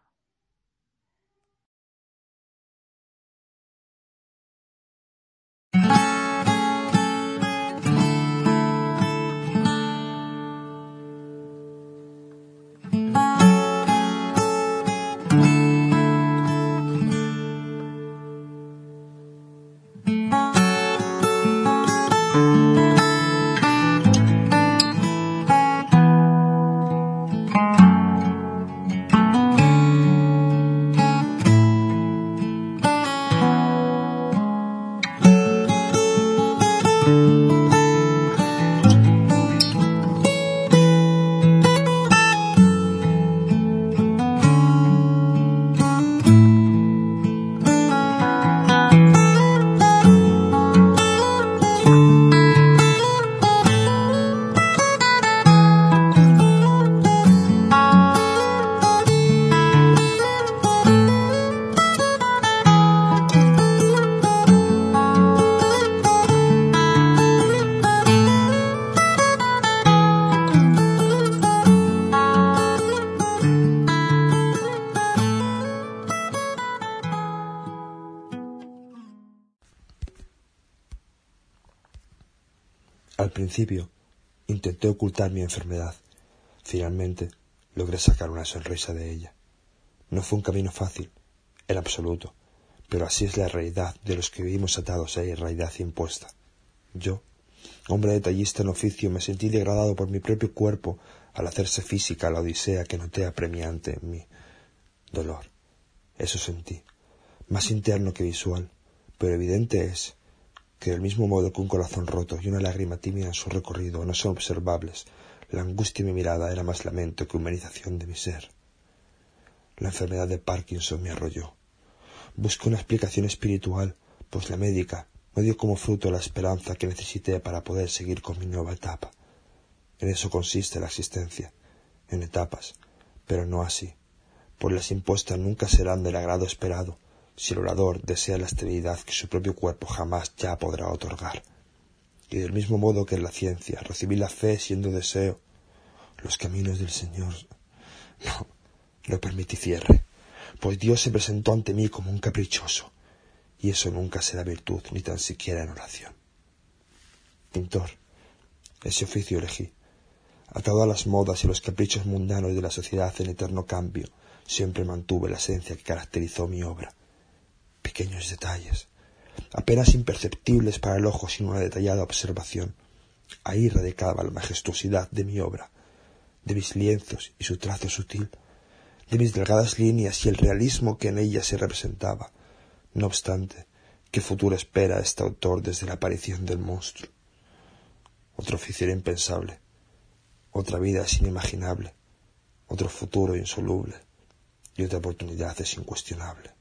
Al principio intenté ocultar mi enfermedad. Finalmente logré sacar una sonrisa de ella. No fue un camino fácil, en absoluto, pero así es la realidad de los que vivimos atados a esa realidad impuesta. Yo, hombre detallista en oficio, me sentí degradado por mi propio cuerpo al hacerse física la odisea que noté apremiante en mi dolor. Eso sentí, más interno que visual, pero evidente es que del mismo modo que un corazón roto y una lágrima tímida en su recorrido no son observables, la angustia de mi mirada era más lamento que humanización de mi ser. La enfermedad de Parkinson me arrolló. Busqué una explicación espiritual, pues la médica me dio como fruto la esperanza que necesité para poder seguir con mi nueva etapa. En eso consiste la existencia, en etapas, pero no así, pues las impuestas nunca serán del agrado esperado, si el orador desea la estabilidad que su propio cuerpo jamás ya podrá otorgar. y del mismo modo que en la ciencia recibí la fe siendo deseo, los caminos del Señor no lo permití cierre, pues Dios se presentó ante mí como un caprichoso, y eso nunca será virtud, ni tan siquiera en oración. Pintor, ese oficio elegí. Atado a las modas y los caprichos mundanos de la sociedad en eterno cambio, siempre mantuve la esencia que caracterizó mi obra. Pequeños detalles, apenas imperceptibles para el ojo sin una detallada observación. Ahí radicaba la majestuosidad de mi obra, de mis lienzos y su trazo sutil, de mis delgadas líneas y el realismo que en ellas se representaba. No obstante, ¿qué futuro espera este autor desde la aparición del monstruo? Otro oficio era impensable, otra vida es inimaginable, otro futuro insoluble, y otra oportunidad es incuestionable.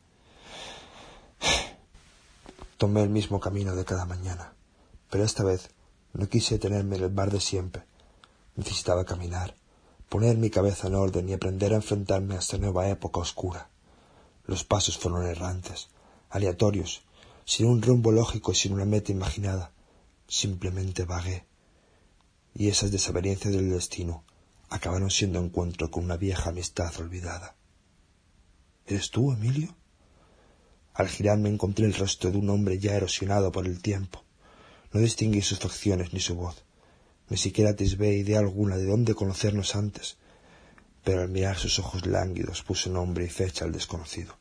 Tomé el mismo camino de cada mañana, pero esta vez no quise detenerme en el bar de siempre. Necesitaba caminar, poner mi cabeza en orden y aprender a enfrentarme a esta nueva época oscura. Los pasos fueron errantes, aleatorios, sin un rumbo lógico y sin una meta imaginada. Simplemente vagué. Y esas desavenencias del destino acabaron siendo encuentro con una vieja amistad olvidada. ¿Eres tú, Emilio? Al girarme encontré el rostro de un hombre ya erosionado por el tiempo. No distinguí sus facciones ni su voz. Ni siquiera atisbé idea alguna de dónde conocernos antes, pero al mirar sus ojos lánguidos puse nombre y fecha al desconocido.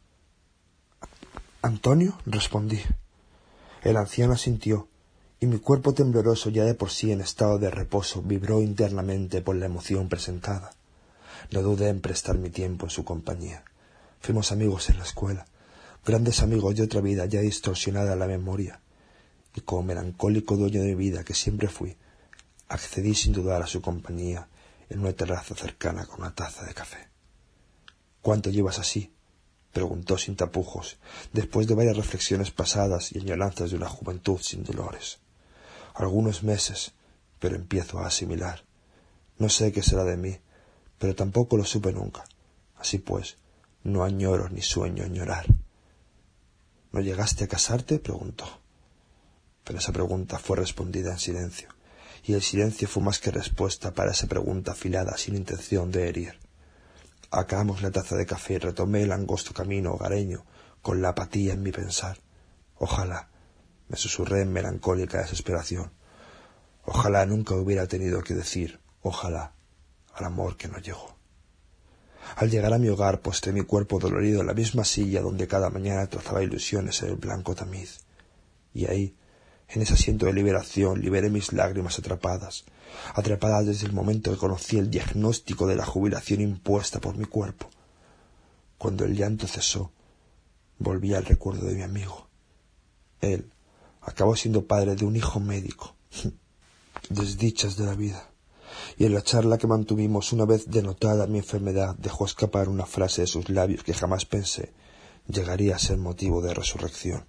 —¿Antonio? —respondí. El anciano asintió, y mi cuerpo tembloroso, ya de por sí en estado de reposo, vibró internamente por la emoción presentada. No dudé en prestar mi tiempo en su compañía. Fuimos amigos en la escuela, grandes amigos de otra vida ya distorsionada la memoria, y como melancólico dueño de mi vida que siempre fui, accedí sin dudar a su compañía en una terraza cercana con una taza de café. —¿Cuánto llevas así? —preguntó sin tapujos, después de varias reflexiones pasadas y añoranzas de una juventud sin dolores. —Algunos meses, pero empiezo a asimilar. No sé qué será de mí, pero tampoco lo supe nunca. Así pues, no añoro ni sueño añorar. —¿No llegaste a casarte? —preguntó. Pero esa pregunta fue respondida en silencio, y el silencio fue más que respuesta para esa pregunta afilada sin intención de herir. Acabamos la taza de café y retomé el angosto camino hogareño con la apatía en mi pensar. Ojalá, me susurré en melancólica desesperación, ojalá nunca hubiera tenido que decir ojalá al amor que no llegó. Al llegar a mi hogar postré mi cuerpo dolorido en la misma silla donde cada mañana trazaba ilusiones en el blanco tamiz, y ahí, en ese asiento de liberación, liberé mis lágrimas atrapadas, atrapadas desde el momento que conocí el diagnóstico de la jubilación impuesta por mi cuerpo. Cuando el llanto cesó, volví al recuerdo de mi amigo. Él acabó siendo padre de un hijo médico. Desdichas de la vida. Y en la charla que mantuvimos, una vez denotada mi enfermedad, dejó escapar una frase de sus labios que jamás pensé llegaría a ser motivo de resurrección.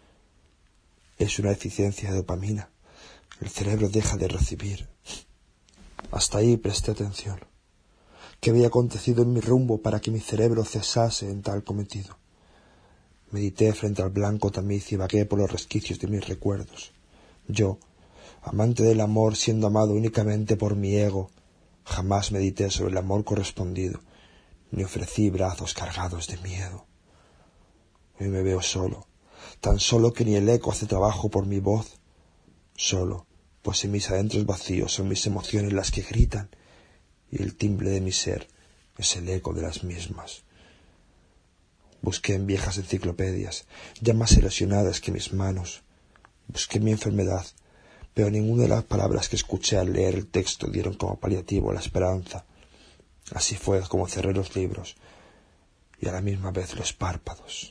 Es una deficiencia de dopamina. El cerebro deja de recibir. Hasta ahí presté atención. ¿Qué había acontecido en mi rumbo para que mi cerebro cesase en tal cometido? Medité frente al blanco tamiz y vagué por los resquicios de mis recuerdos. Yo, amante del amor, siendo amado únicamente por mi ego, jamás medité sobre el amor correspondido, ni ofrecí brazos cargados de miedo. Hoy me veo solo, tan solo que ni el eco hace trabajo por mi voz. Solo, pues en mis adentros vacíos son mis emociones las que gritan, y el timbre de mi ser es el eco de las mismas. Busqué en viejas enciclopedias, ya más erosionadas que mis manos. Busqué mi enfermedad, pero ninguna de las palabras que escuché al leer el texto dieron como paliativo la esperanza. Así fue como cerré los libros, y a la misma vez los párpados.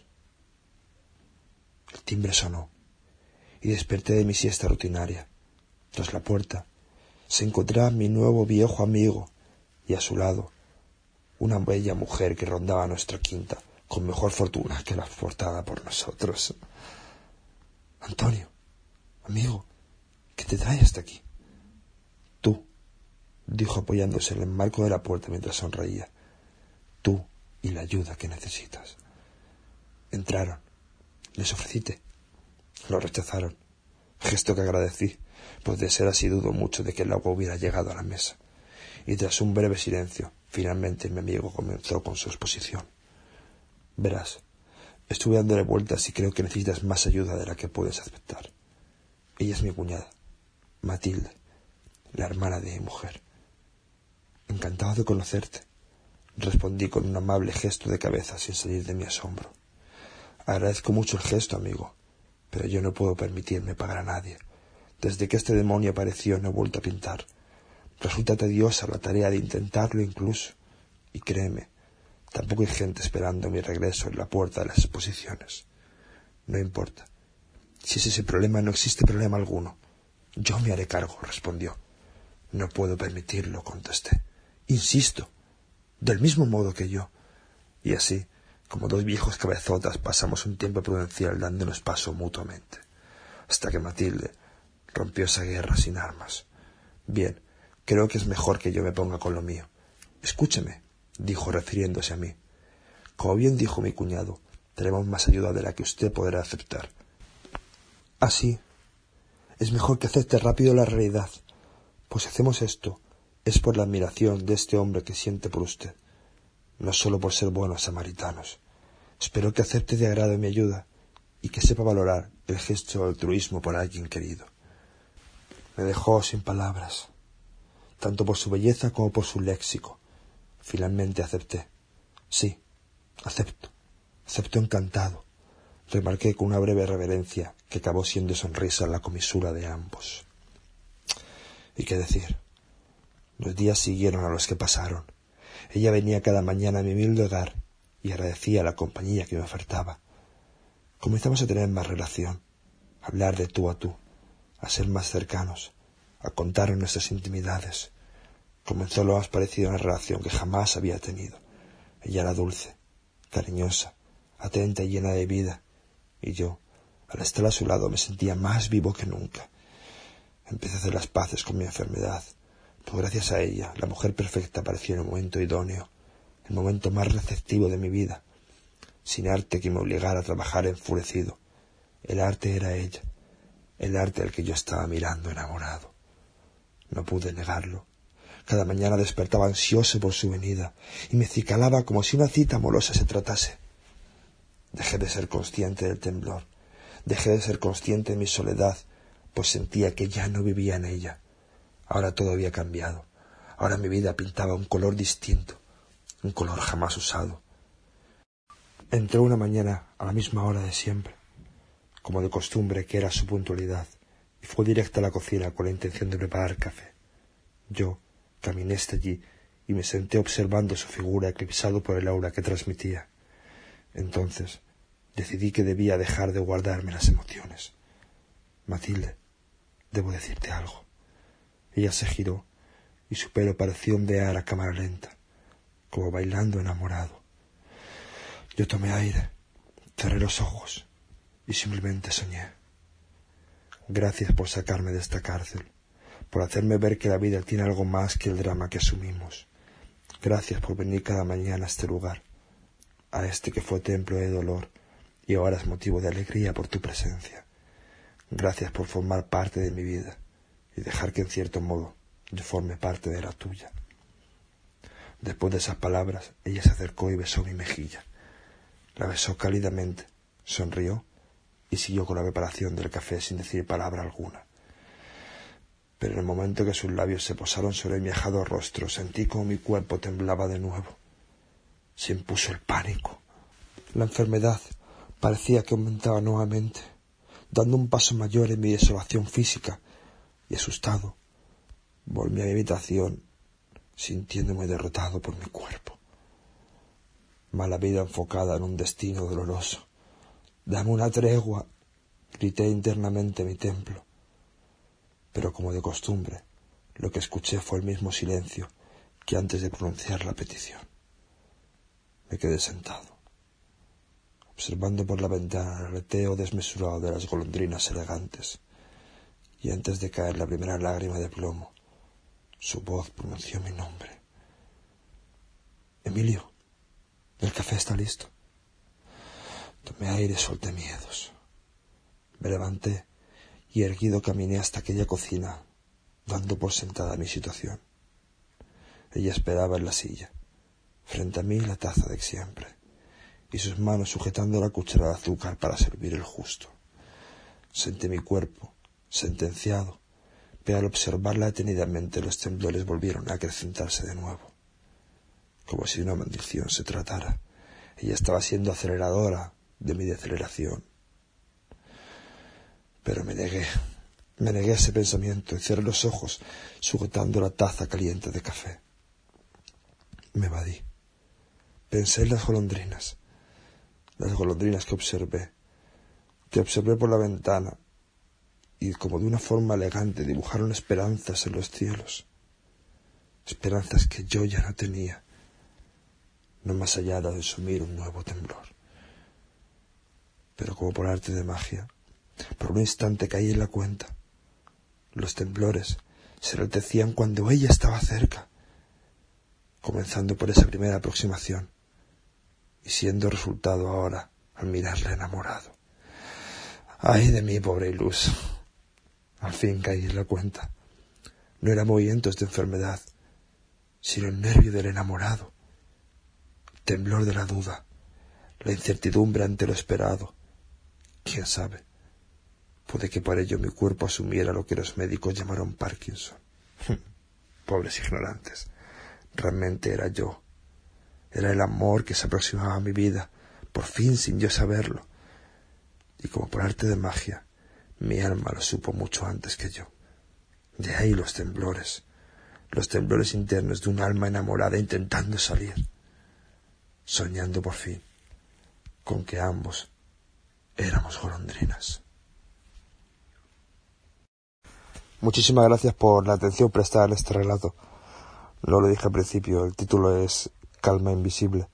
El timbre sonó, y desperté de mi siesta rutinaria. Tras la puerta se encontraba mi nuevo viejo amigo, y a su lado una bella mujer que rondaba nuestra quinta, con mejor fortuna que la aportada por nosotros. —Antonio, amigo, ¿qué te trae hasta aquí? Tú, dijo apoyándose en el marco de la puerta mientras sonreía. Tú y la ayuda que necesitas. Entraron. Les ofrecí té. Lo rechazaron, gesto que agradecí, pues de ser así dudo mucho de que el agua hubiera llegado a la mesa. Y tras un breve silencio, finalmente mi amigo comenzó con su exposición. Verás, estuve dándole vueltas y creo que necesitas más ayuda de la que puedes aceptar. Ella es mi cuñada, Matilde, la hermana de mi mujer. Encantado de conocerte, respondí con un amable gesto de cabeza sin salir de mi asombro. Agradezco mucho el gesto, amigo, pero yo no puedo permitirme pagar a nadie. Desde que este demonio apareció no he vuelto a pintar. Resulta tediosa la tarea de intentarlo incluso, y créeme, tampoco hay gente esperando mi regreso en la puerta de las exposiciones. No importa. Si es ese problema, no existe problema alguno. Yo me haré cargo, respondió. No puedo permitirlo, contesté. Insisto, del mismo modo que yo. Y así, como dos viejos cabezotas, pasamos un tiempo prudencial dándonos paso mutuamente, hasta que Matilde rompió esa guerra sin armas. Bien, creo que es mejor que yo me ponga con lo mío. Escúcheme, dijo refiriéndose a mí. Como bien dijo mi cuñado, tenemos más ayuda de la que usted podrá aceptar. Así, es mejor que acepte rápido la realidad, pues si hacemos esto, es por la admiración de este hombre que siente por usted, no solo por ser buenos samaritanos. Espero que acepte de agrado mi ayuda y que sepa valorar el gesto de altruismo por alguien querido. Me dejó sin palabras, tanto por su belleza como por su léxico. Finalmente acepté. Sí, acepto, acepto encantado, remarqué con una breve reverencia que acabó siendo sonrisa en la comisura de ambos. ¿Y qué decir? Los días siguieron a los que pasaron. Ella venía cada mañana a mi humilde hogar y agradecía la compañía que me ofertaba. Comenzamos a tener más relación, a hablar de tú a tú, a ser más cercanos, a contar nuestras intimidades. Comenzó lo más parecido a una relación que jamás había tenido. Ella era dulce, cariñosa, atenta y llena de vida, y yo, al estar a su lado, me sentía más vivo que nunca. Empecé a hacer las paces con mi enfermedad, pues gracias a ella, la mujer perfecta apareció en el momento idóneo, el momento más receptivo de mi vida, sin arte que me obligara a trabajar enfurecido. El arte era ella, el arte al que yo estaba mirando enamorado. No pude negarlo. Cada mañana despertaba ansioso por su venida y me acicalaba como si una cita amorosa se tratase. Dejé de ser consciente del temblor, dejé de ser consciente de mi soledad, pues sentía que ya no vivía en ella. Ahora todo había cambiado. Ahora mi vida pintaba un color distinto, un color jamás usado. Entró una mañana a la misma hora de siempre, como de costumbre que era su puntualidad, y fue directa a la cocina con la intención de preparar café. Yo caminé hasta allí y me senté observando su figura eclipsado por el aura que transmitía. Entonces decidí que debía dejar de guardarme las emociones. Matilde, debo decirte algo. Ella se giró y su pelo pareció ondear a cámara lenta, como bailando enamorado. Yo tomé aire, cerré los ojos y simplemente soñé. Gracias por sacarme de esta cárcel, por hacerme ver que la vida tiene algo más que el drama que asumimos. Gracias por venir cada mañana a este lugar, a este que fue templo de dolor y ahora es motivo de alegría por tu presencia. Gracias por formar parte de mi vida y dejar que en cierto modo yo forme parte de la tuya. Después de esas palabras, ella se acercó y besó mi mejilla. La besó cálidamente, sonrió y siguió con la preparación del café sin decir palabra alguna. Pero en el momento que sus labios se posaron sobre mi ajado rostro, sentí como mi cuerpo temblaba de nuevo. Se impuso el pánico. La enfermedad parecía que aumentaba nuevamente, dando un paso mayor en mi desolación física, y asustado, volví a mi habitación, sintiéndome derrotado por mi cuerpo. Mala vida enfocada en un destino doloroso. Dame una tregua, grité internamente mi templo. Pero como de costumbre, lo que escuché fue el mismo silencio que antes de pronunciar la petición. Me quedé sentado, observando por la ventana el aleteo desmesurado de las golondrinas elegantes, y antes de caer la primera lágrima de plomo, su voz pronunció mi nombre. Emilio, el café está listo. Tomé aire y solté miedos. Me levanté y erguido caminé hasta aquella cocina, dando por sentada mi situación. Ella esperaba en la silla, frente a mí la taza de siempre, y sus manos sujetando la cuchara de azúcar para servir el justo. Sentí mi cuerpo, sentenciado, pero al observarla detenidamente los temblores volvieron a acrecentarse de nuevo. Como si de una maldición se tratara, ella estaba siendo aceleradora de mi deceleración. Pero me negué, me negué a ese pensamiento y cerré los ojos sujetando la taza caliente de café. Me evadí. Pensé en las golondrinas, las golondrinas que observé, que observé por la ventana, y como de una forma elegante dibujaron esperanzas en los cielos, esperanzas que yo ya no tenía, no más allá de asumir un nuevo temblor. Pero como por arte de magia, por un instante caí en la cuenta. Los temblores se retecían cuando ella estaba cerca, comenzando por esa primera aproximación y siendo resultado ahora al mirarla enamorado. ¡Ay de mí, pobre Ilus! Al fin caí en la cuenta. No eran movimientos de enfermedad, sino el nervio del enamorado, el temblor de la duda, la incertidumbre ante lo esperado. ¿Quién sabe? Puede que por ello mi cuerpo asumiera lo que los médicos llamaron Parkinson. Pobres ignorantes. Realmente era yo. Era el amor que se aproximaba a mi vida, por fin sin yo saberlo. Y como por arte de magia, mi alma lo supo mucho antes que yo. De ahí los temblores, los temblores internos de un alma enamorada intentando salir, soñando por fin con que ambos éramos golondrinas. Muchísimas gracias por la atención prestada en este relato. No lo dije al principio, el título es Calma Invisible.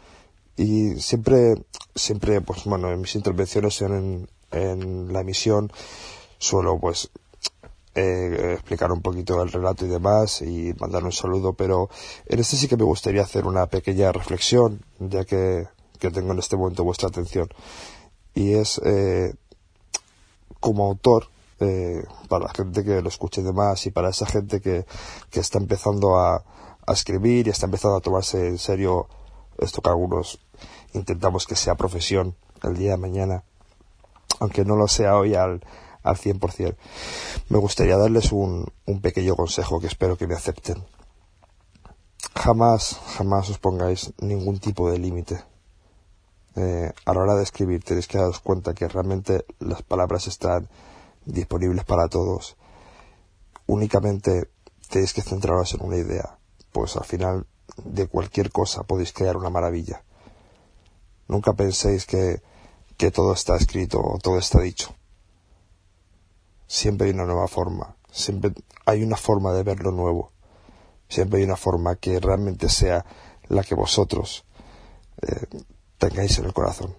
Y siempre, siempre, pues bueno, en mis intervenciones en, en la emisión suelo, pues, eh, explicar un poquito el relato y demás y mandar un saludo, pero en este sí que me gustaría hacer una pequeña reflexión, ya que, que tengo en este momento vuestra atención. Y es, eh, como autor, Eh, para la gente que lo escuche de más y para esa gente que, que está empezando a, a escribir y está empezando a tomarse en serio esto que algunos intentamos que sea profesión el día de mañana, aunque no lo sea hoy al, al cien por ciento. Me gustaría darles un, un pequeño consejo que espero que me acepten. Jamás, jamás os pongáis ningún tipo de límite. Eh, a la hora de escribir tenéis que daros cuenta que realmente las palabras están disponibles para todos. Únicamente tenéis que centraros en una idea, pues al final de cualquier cosa podéis crear una maravilla. Nunca penséis que, que todo está escrito o todo está dicho. Siempre hay una nueva forma, siempre hay una forma de ver lo nuevo, siempre hay una forma que realmente sea la que vosotros eh, tengáis en el corazón,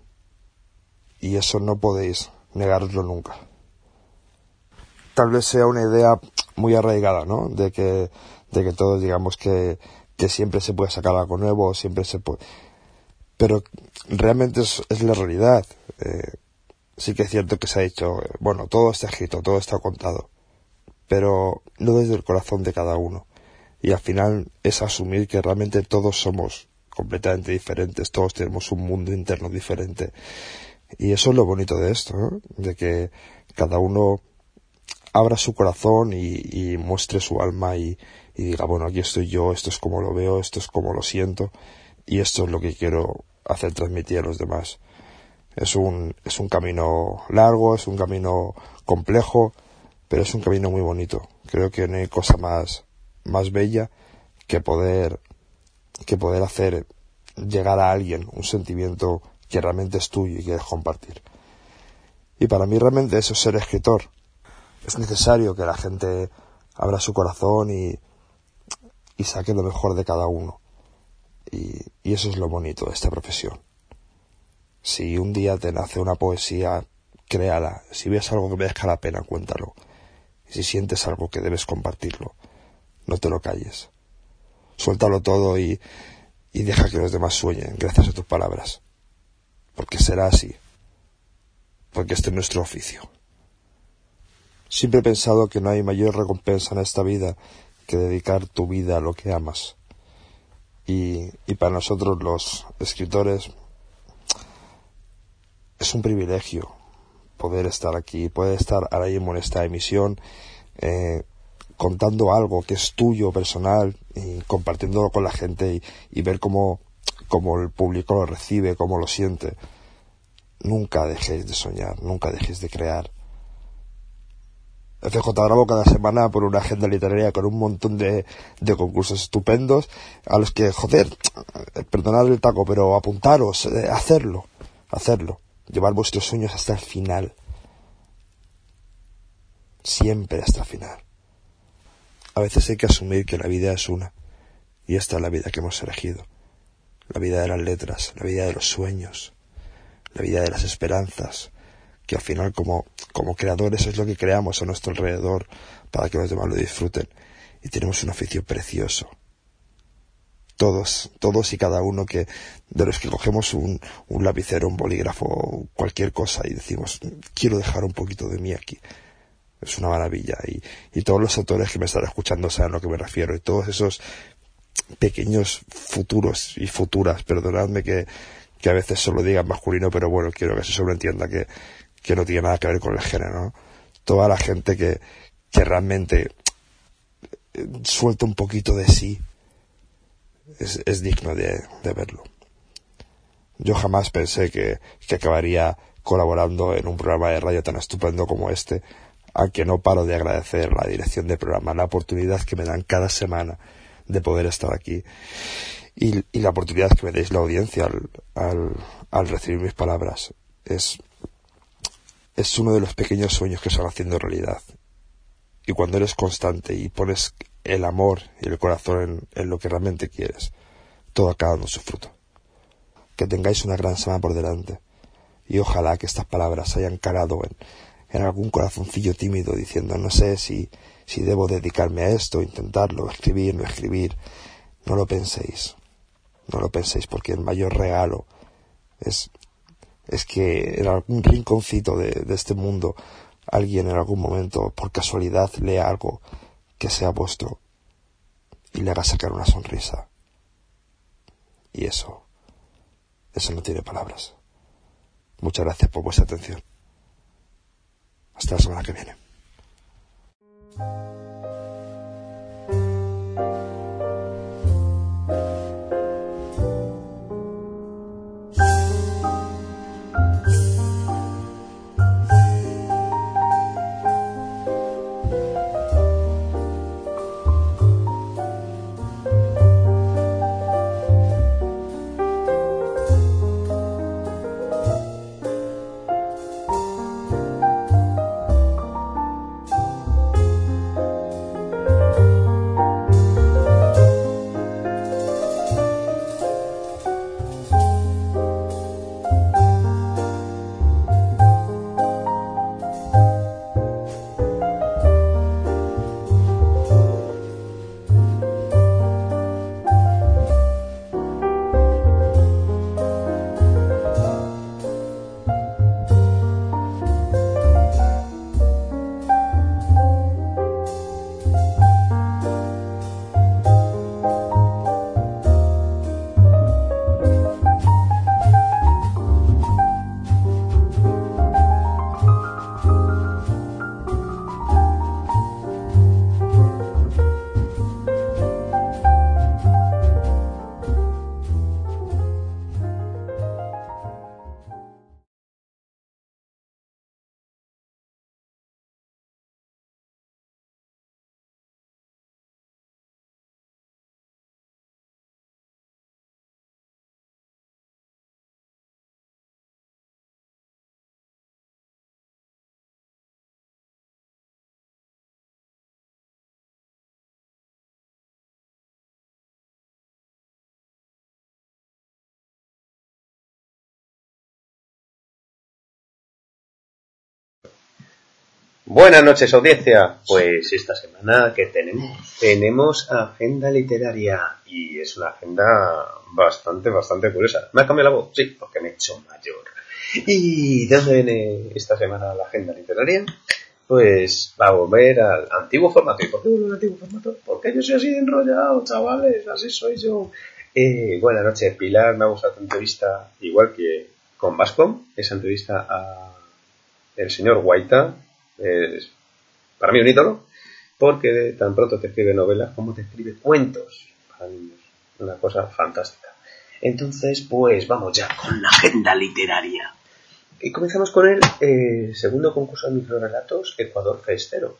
y eso no podéis negarlo nunca. Tal vez sea una idea muy arraigada, ¿no? De que, de que todos digamos que, que siempre se puede sacar algo nuevo, siempre se puede... Pero realmente es, es la realidad. Eh, sí que es cierto que se ha dicho, bueno, todo está escrito, todo está contado, pero no desde el corazón de cada uno. Y al final es asumir que realmente todos somos completamente diferentes, todos tenemos un mundo interno diferente. Y eso es lo bonito de esto, ¿no? De que cada uno abra su corazón y, y muestre su alma y, y diga, bueno, aquí estoy yo, esto es como lo veo, esto es como lo siento, y esto es lo que quiero hacer transmitir a los demás. Es un, es un camino largo, es un camino complejo, pero es un camino muy bonito. Creo que no hay cosa más, más bella que poder, que poder hacer llegar a alguien un sentimiento que realmente es tuyo y quieres compartir. Y para mí realmente eso es ser escritor. Es necesario que la gente abra su corazón y, y saque lo mejor de cada uno. Y, y eso es lo bonito de esta profesión. Si un día te nace una poesía, créala. Si ves algo que merezca la pena, cuéntalo. Y si sientes algo que debes compartirlo, no te lo calles. Suéltalo todo y, y deja que los demás sueñen gracias a tus palabras. Porque será así. Porque este es nuestro oficio. Siempre he pensado que no hay mayor recompensa en esta vida que dedicar tu vida a lo que amas. Y, y para nosotros los escritores es un privilegio poder estar aquí, poder estar ahora mismo en esta emisión eh, contando algo que es tuyo, personal, y compartiéndolo con la gente y, y ver cómo, cómo el público lo recibe, cómo lo siente. Nunca dejéis de soñar, nunca dejéis de crear. F J Bravo cada semana por una agenda literaria con un montón de, de concursos estupendos a los que, joder, perdonad el taco, pero apuntaros, eh, hacerlo, hacerlo, llevar vuestros sueños hasta el final, siempre hasta el final. A veces hay que asumir que la vida es una, y esta es la vida que hemos elegido, la vida de las letras, la vida de los sueños, la vida de las esperanzas, que al final como, como creadores es lo que creamos a nuestro alrededor para que los demás lo disfruten. Y tenemos un oficio precioso. Todos, todos y cada uno que de los que cogemos un, un lapicero, un bolígrafo, cualquier cosa y decimos, quiero dejar un poquito de mí aquí. Es una maravilla. Y, y todos los autores que me están escuchando saben a lo que me refiero. Y todos esos pequeños futuros y futuras, perdonadme que, que a veces solo digan masculino, pero bueno, quiero que se sobreentienda que que no tiene nada que ver con el género, ¿no? Toda la gente que, que realmente suelta un poquito de sí es, es digno de, de verlo. Yo jamás pensé que, que acabaría colaborando en un programa de radio tan estupendo como este, a que no paro de agradecer a la dirección del programa, la oportunidad que me dan cada semana de poder estar aquí y, y la oportunidad que me deis la audiencia al, al, al recibir mis palabras. Es Es uno de los pequeños sueños que se van haciendo realidad. Y cuando eres constante y pones el amor y el corazón en, en lo que realmente quieres, todo acaba dando su fruto. Que tengáis una gran semana por delante. Y ojalá que estas palabras hayan calado en, en algún corazoncillo tímido diciendo, no sé si, si debo dedicarme a esto, intentarlo, escribir, no escribir. No lo penséis. No lo penséis, porque el mayor regalo es... es que en algún rinconcito de, de este mundo alguien en algún momento por casualidad lea algo que sea vuestro y le haga sacar una sonrisa. Y eso, eso no tiene palabras. Muchas gracias por vuestra atención. Hasta la semana que viene. Buenas noches, audiencia. Pues esta semana que tenemos tenemos agenda literaria y es una agenda bastante, bastante curiosa. ¿Me ha cambiado la voz? Sí, porque me he hecho mayor. ¿Y de dónde viene esta semana la agenda literaria? pues va a volver al antiguo formato. ¿Y por qué vuelve al antiguo formato? Porque yo soy así de enrollado, chavales, así soy yo. Eh, buenas noches, Pilar, me ha gustado tu entrevista, igual que con Bascom, esa entrevista a el señor Guaita, es para mí un ídolo, porque tan pronto te escribe novelas como te escribe cuentos para niños, una cosa fantástica. Entonces, pues vamos ya con la agenda literaria. Y comenzamos con el eh, segundo concurso de microrelatos Ecuador Festero.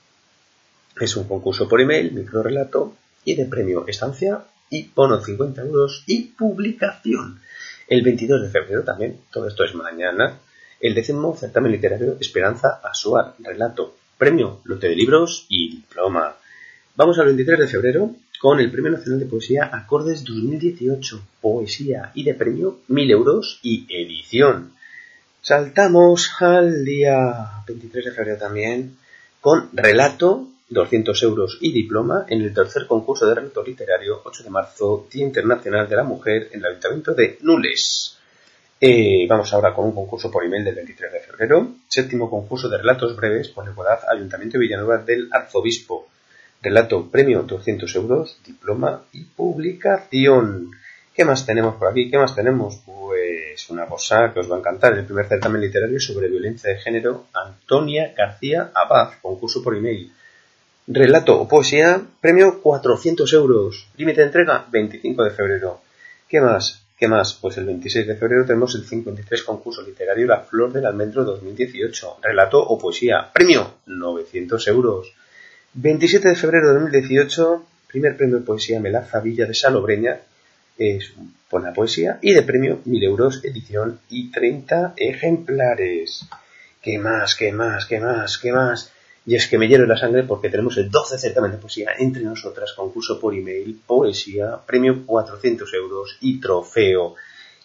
Es un concurso por email, microrelato, y de premio estancia y bono cincuenta euros y publicación. El veintidós de febrero también, todo esto es mañana, el décimo certamen literario Esperanza Asuar, relato, premio, lote de libros y diploma. Vamos al veintitrés de febrero con el Premio Nacional de Poesía Acordes dos mil dieciocho, poesía y de premio mil euros y edición. Saltamos al día veintitrés de febrero también con relato, doscientos euros y diploma en el tercer concurso de relato literario, ocho de marzo, Día Internacional de la Mujer, en el Ayuntamiento de Nules. Eh, vamos ahora con un concurso por email del veintitrés de febrero, séptimo concurso de relatos breves por igualdad, Ayuntamiento de Villanueva del Arzobispo. Relato, premio, doscientos euros, diploma y publicación. ¿Qué más tenemos por aquí? ¿Qué más tenemos? Pues una cosa que os va a encantar. El primer certamen literario sobre violencia de género, Antonia García Abad, concurso por email. Relato o poesía, premio cuatrocientos euros. Límite de entrega, veinticinco de febrero. ¿Qué más? ¿Qué más? Pues el veintiséis de febrero tenemos el cincuenta y tres concurso literario La Flor del Almendro dos mil dieciocho. Relato o poesía, premio novecientos euros. veintisiete de febrero de dos mil dieciocho, primer premio de poesía Melaza Villa de Salobreña, es buena poesía, y de premio mil euros, edición y treinta ejemplares. ¿Qué más? ¿Qué más? ¿Qué más? ¿Qué más? Y es que me hielo la sangre porque tenemos el doce certamen de poesía entre nosotras, concurso por email, poesía, premio cuatrocientos euros y trofeo.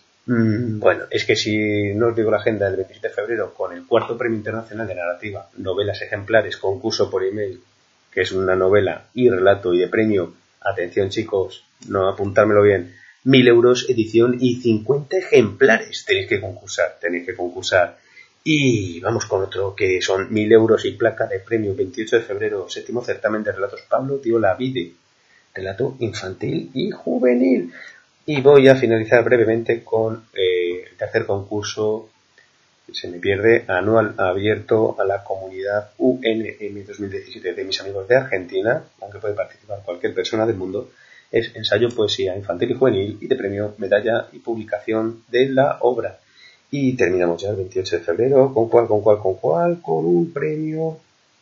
Mm, bueno, es que si no os digo la agenda del veintisiete de febrero con el cuarto premio internacional de narrativa, novelas ejemplares, concurso por email, que es una novela y relato y de premio, atención chicos, no apuntármelo bien, mil euros, edición y cincuenta ejemplares. Tenéis que concursar, tenéis que concursar. Y vamos con otro que son mil euros y placa de premio, veintiocho de febrero, séptimo certamen de relatos Pablo Dio la Vide, relato infantil y juvenil. Y voy a finalizar brevemente con eh, el tercer concurso, se me pierde, anual abierto a la comunidad U N M dos mil diecisiete de mis amigos de Argentina, aunque puede participar cualquier persona del mundo. Es ensayo, poesía infantil y juvenil y de premio, medalla y publicación de la obra. Y terminamos ya el veintiocho de febrero, ¿con cuál, con cuál, con cuál? Con un premio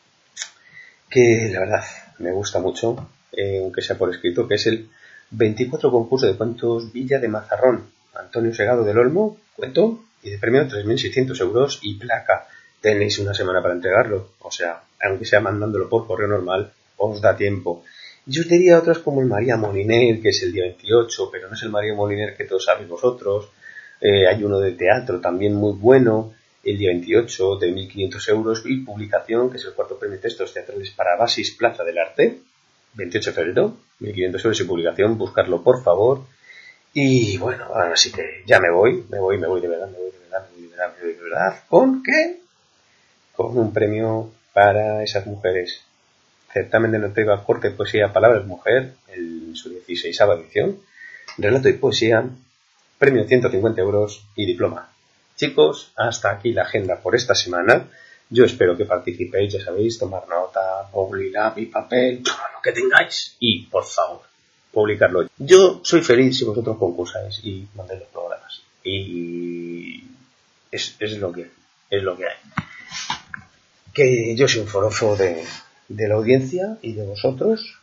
que la verdad me gusta mucho, eh, aunque sea por escrito, que es el veinticuatro concurso de cuentos Villa de Mazarrón, Antonio Segado del Olmo, cuento, y de premio tres mil seiscientos euros y placa. Tenéis una semana para entregarlo, o sea, aunque sea mandándolo por correo normal, os da tiempo. Yo os diría otras como el María Moliner, que es el día veintiocho, pero no es el María Moliner que todos sabéis vosotros. Eh, hay uno de teatro también muy bueno, el día veintiocho, de mil quinientos euros, y publicación, que es el cuarto premio de textos teatrales para Basis Plaza del Arte, veintiocho de febrero, mil quinientos euros y publicación, buscarlo por favor. Y bueno, ahora sí que ya me voy, me voy, me voy de verdad, me voy de verdad, me voy de verdad, me voy de verdad. ¿Con qué? Con un premio para esas mujeres. Certamen de Noteva Corte, Poesía, Palabras Mujer, en su dieciséisava edición. Relato y poesía, premio ciento cincuenta euros y diploma. Chicos, hasta aquí la agenda por esta semana. Yo espero que participéis, ya sabéis, tomar nota, boli, lápiz, papel, todo lo que tengáis. Y, por favor, publicarlo. Yo soy feliz si vosotros concursáis y mandéis los programas. Y es, es lo que es lo que hay. Que yo soy un forofo de, de la audiencia y de vosotros.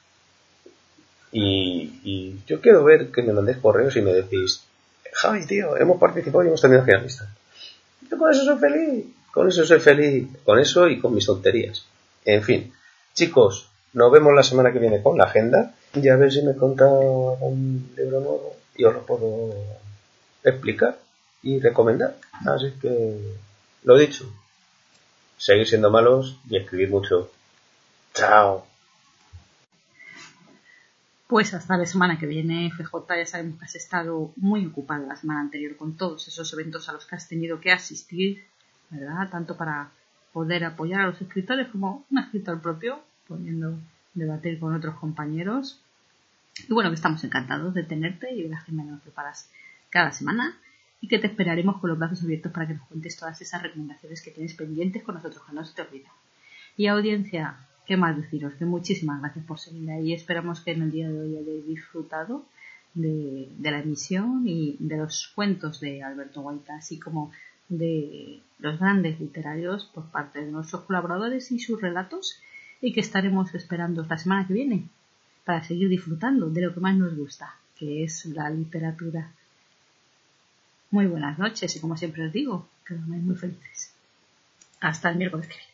Y, y yo quiero ver que me mandéis correos y me decís: Javi, tío, hemos participado y hemos tenido finalistas. Yo con eso soy feliz, con eso soy feliz, con eso y con mis tonterías. En fin, chicos, nos vemos la semana que viene con la agenda y a ver si me conta un libro nuevo y os lo puedo explicar y recomendar. Así que, lo dicho, seguid siendo malos y escribid mucho. Chao. Pues hasta la semana que viene, F J. Ya sabemos que has estado muy ocupada la semana anterior con todos esos eventos a los que has tenido que asistir, ¿verdad? Tanto para poder apoyar a los escritores como un escritor propio, pudiendo debatir con otros compañeros. Y bueno, que estamos encantados de tenerte y de la agenda que nos preparas cada semana, y que te esperaremos con los brazos abiertos para que nos cuentes todas esas recomendaciones que tienes pendientes con nosotros, que no se te olviden. Y audiencia, qué más deciros, que muchísimas gracias por seguir ahí. Esperamos que en el día de hoy hayáis disfrutado de, de la emisión y de los cuentos de Alberto Guaita, así como de los grandes literarios por parte de nuestros colaboradores y sus relatos, y que estaremos esperando la semana que viene para seguir disfrutando de lo que más nos gusta, que es la literatura. Muy buenas noches y, como siempre os digo, que dormáis muy felices. Hasta el miércoles que viene.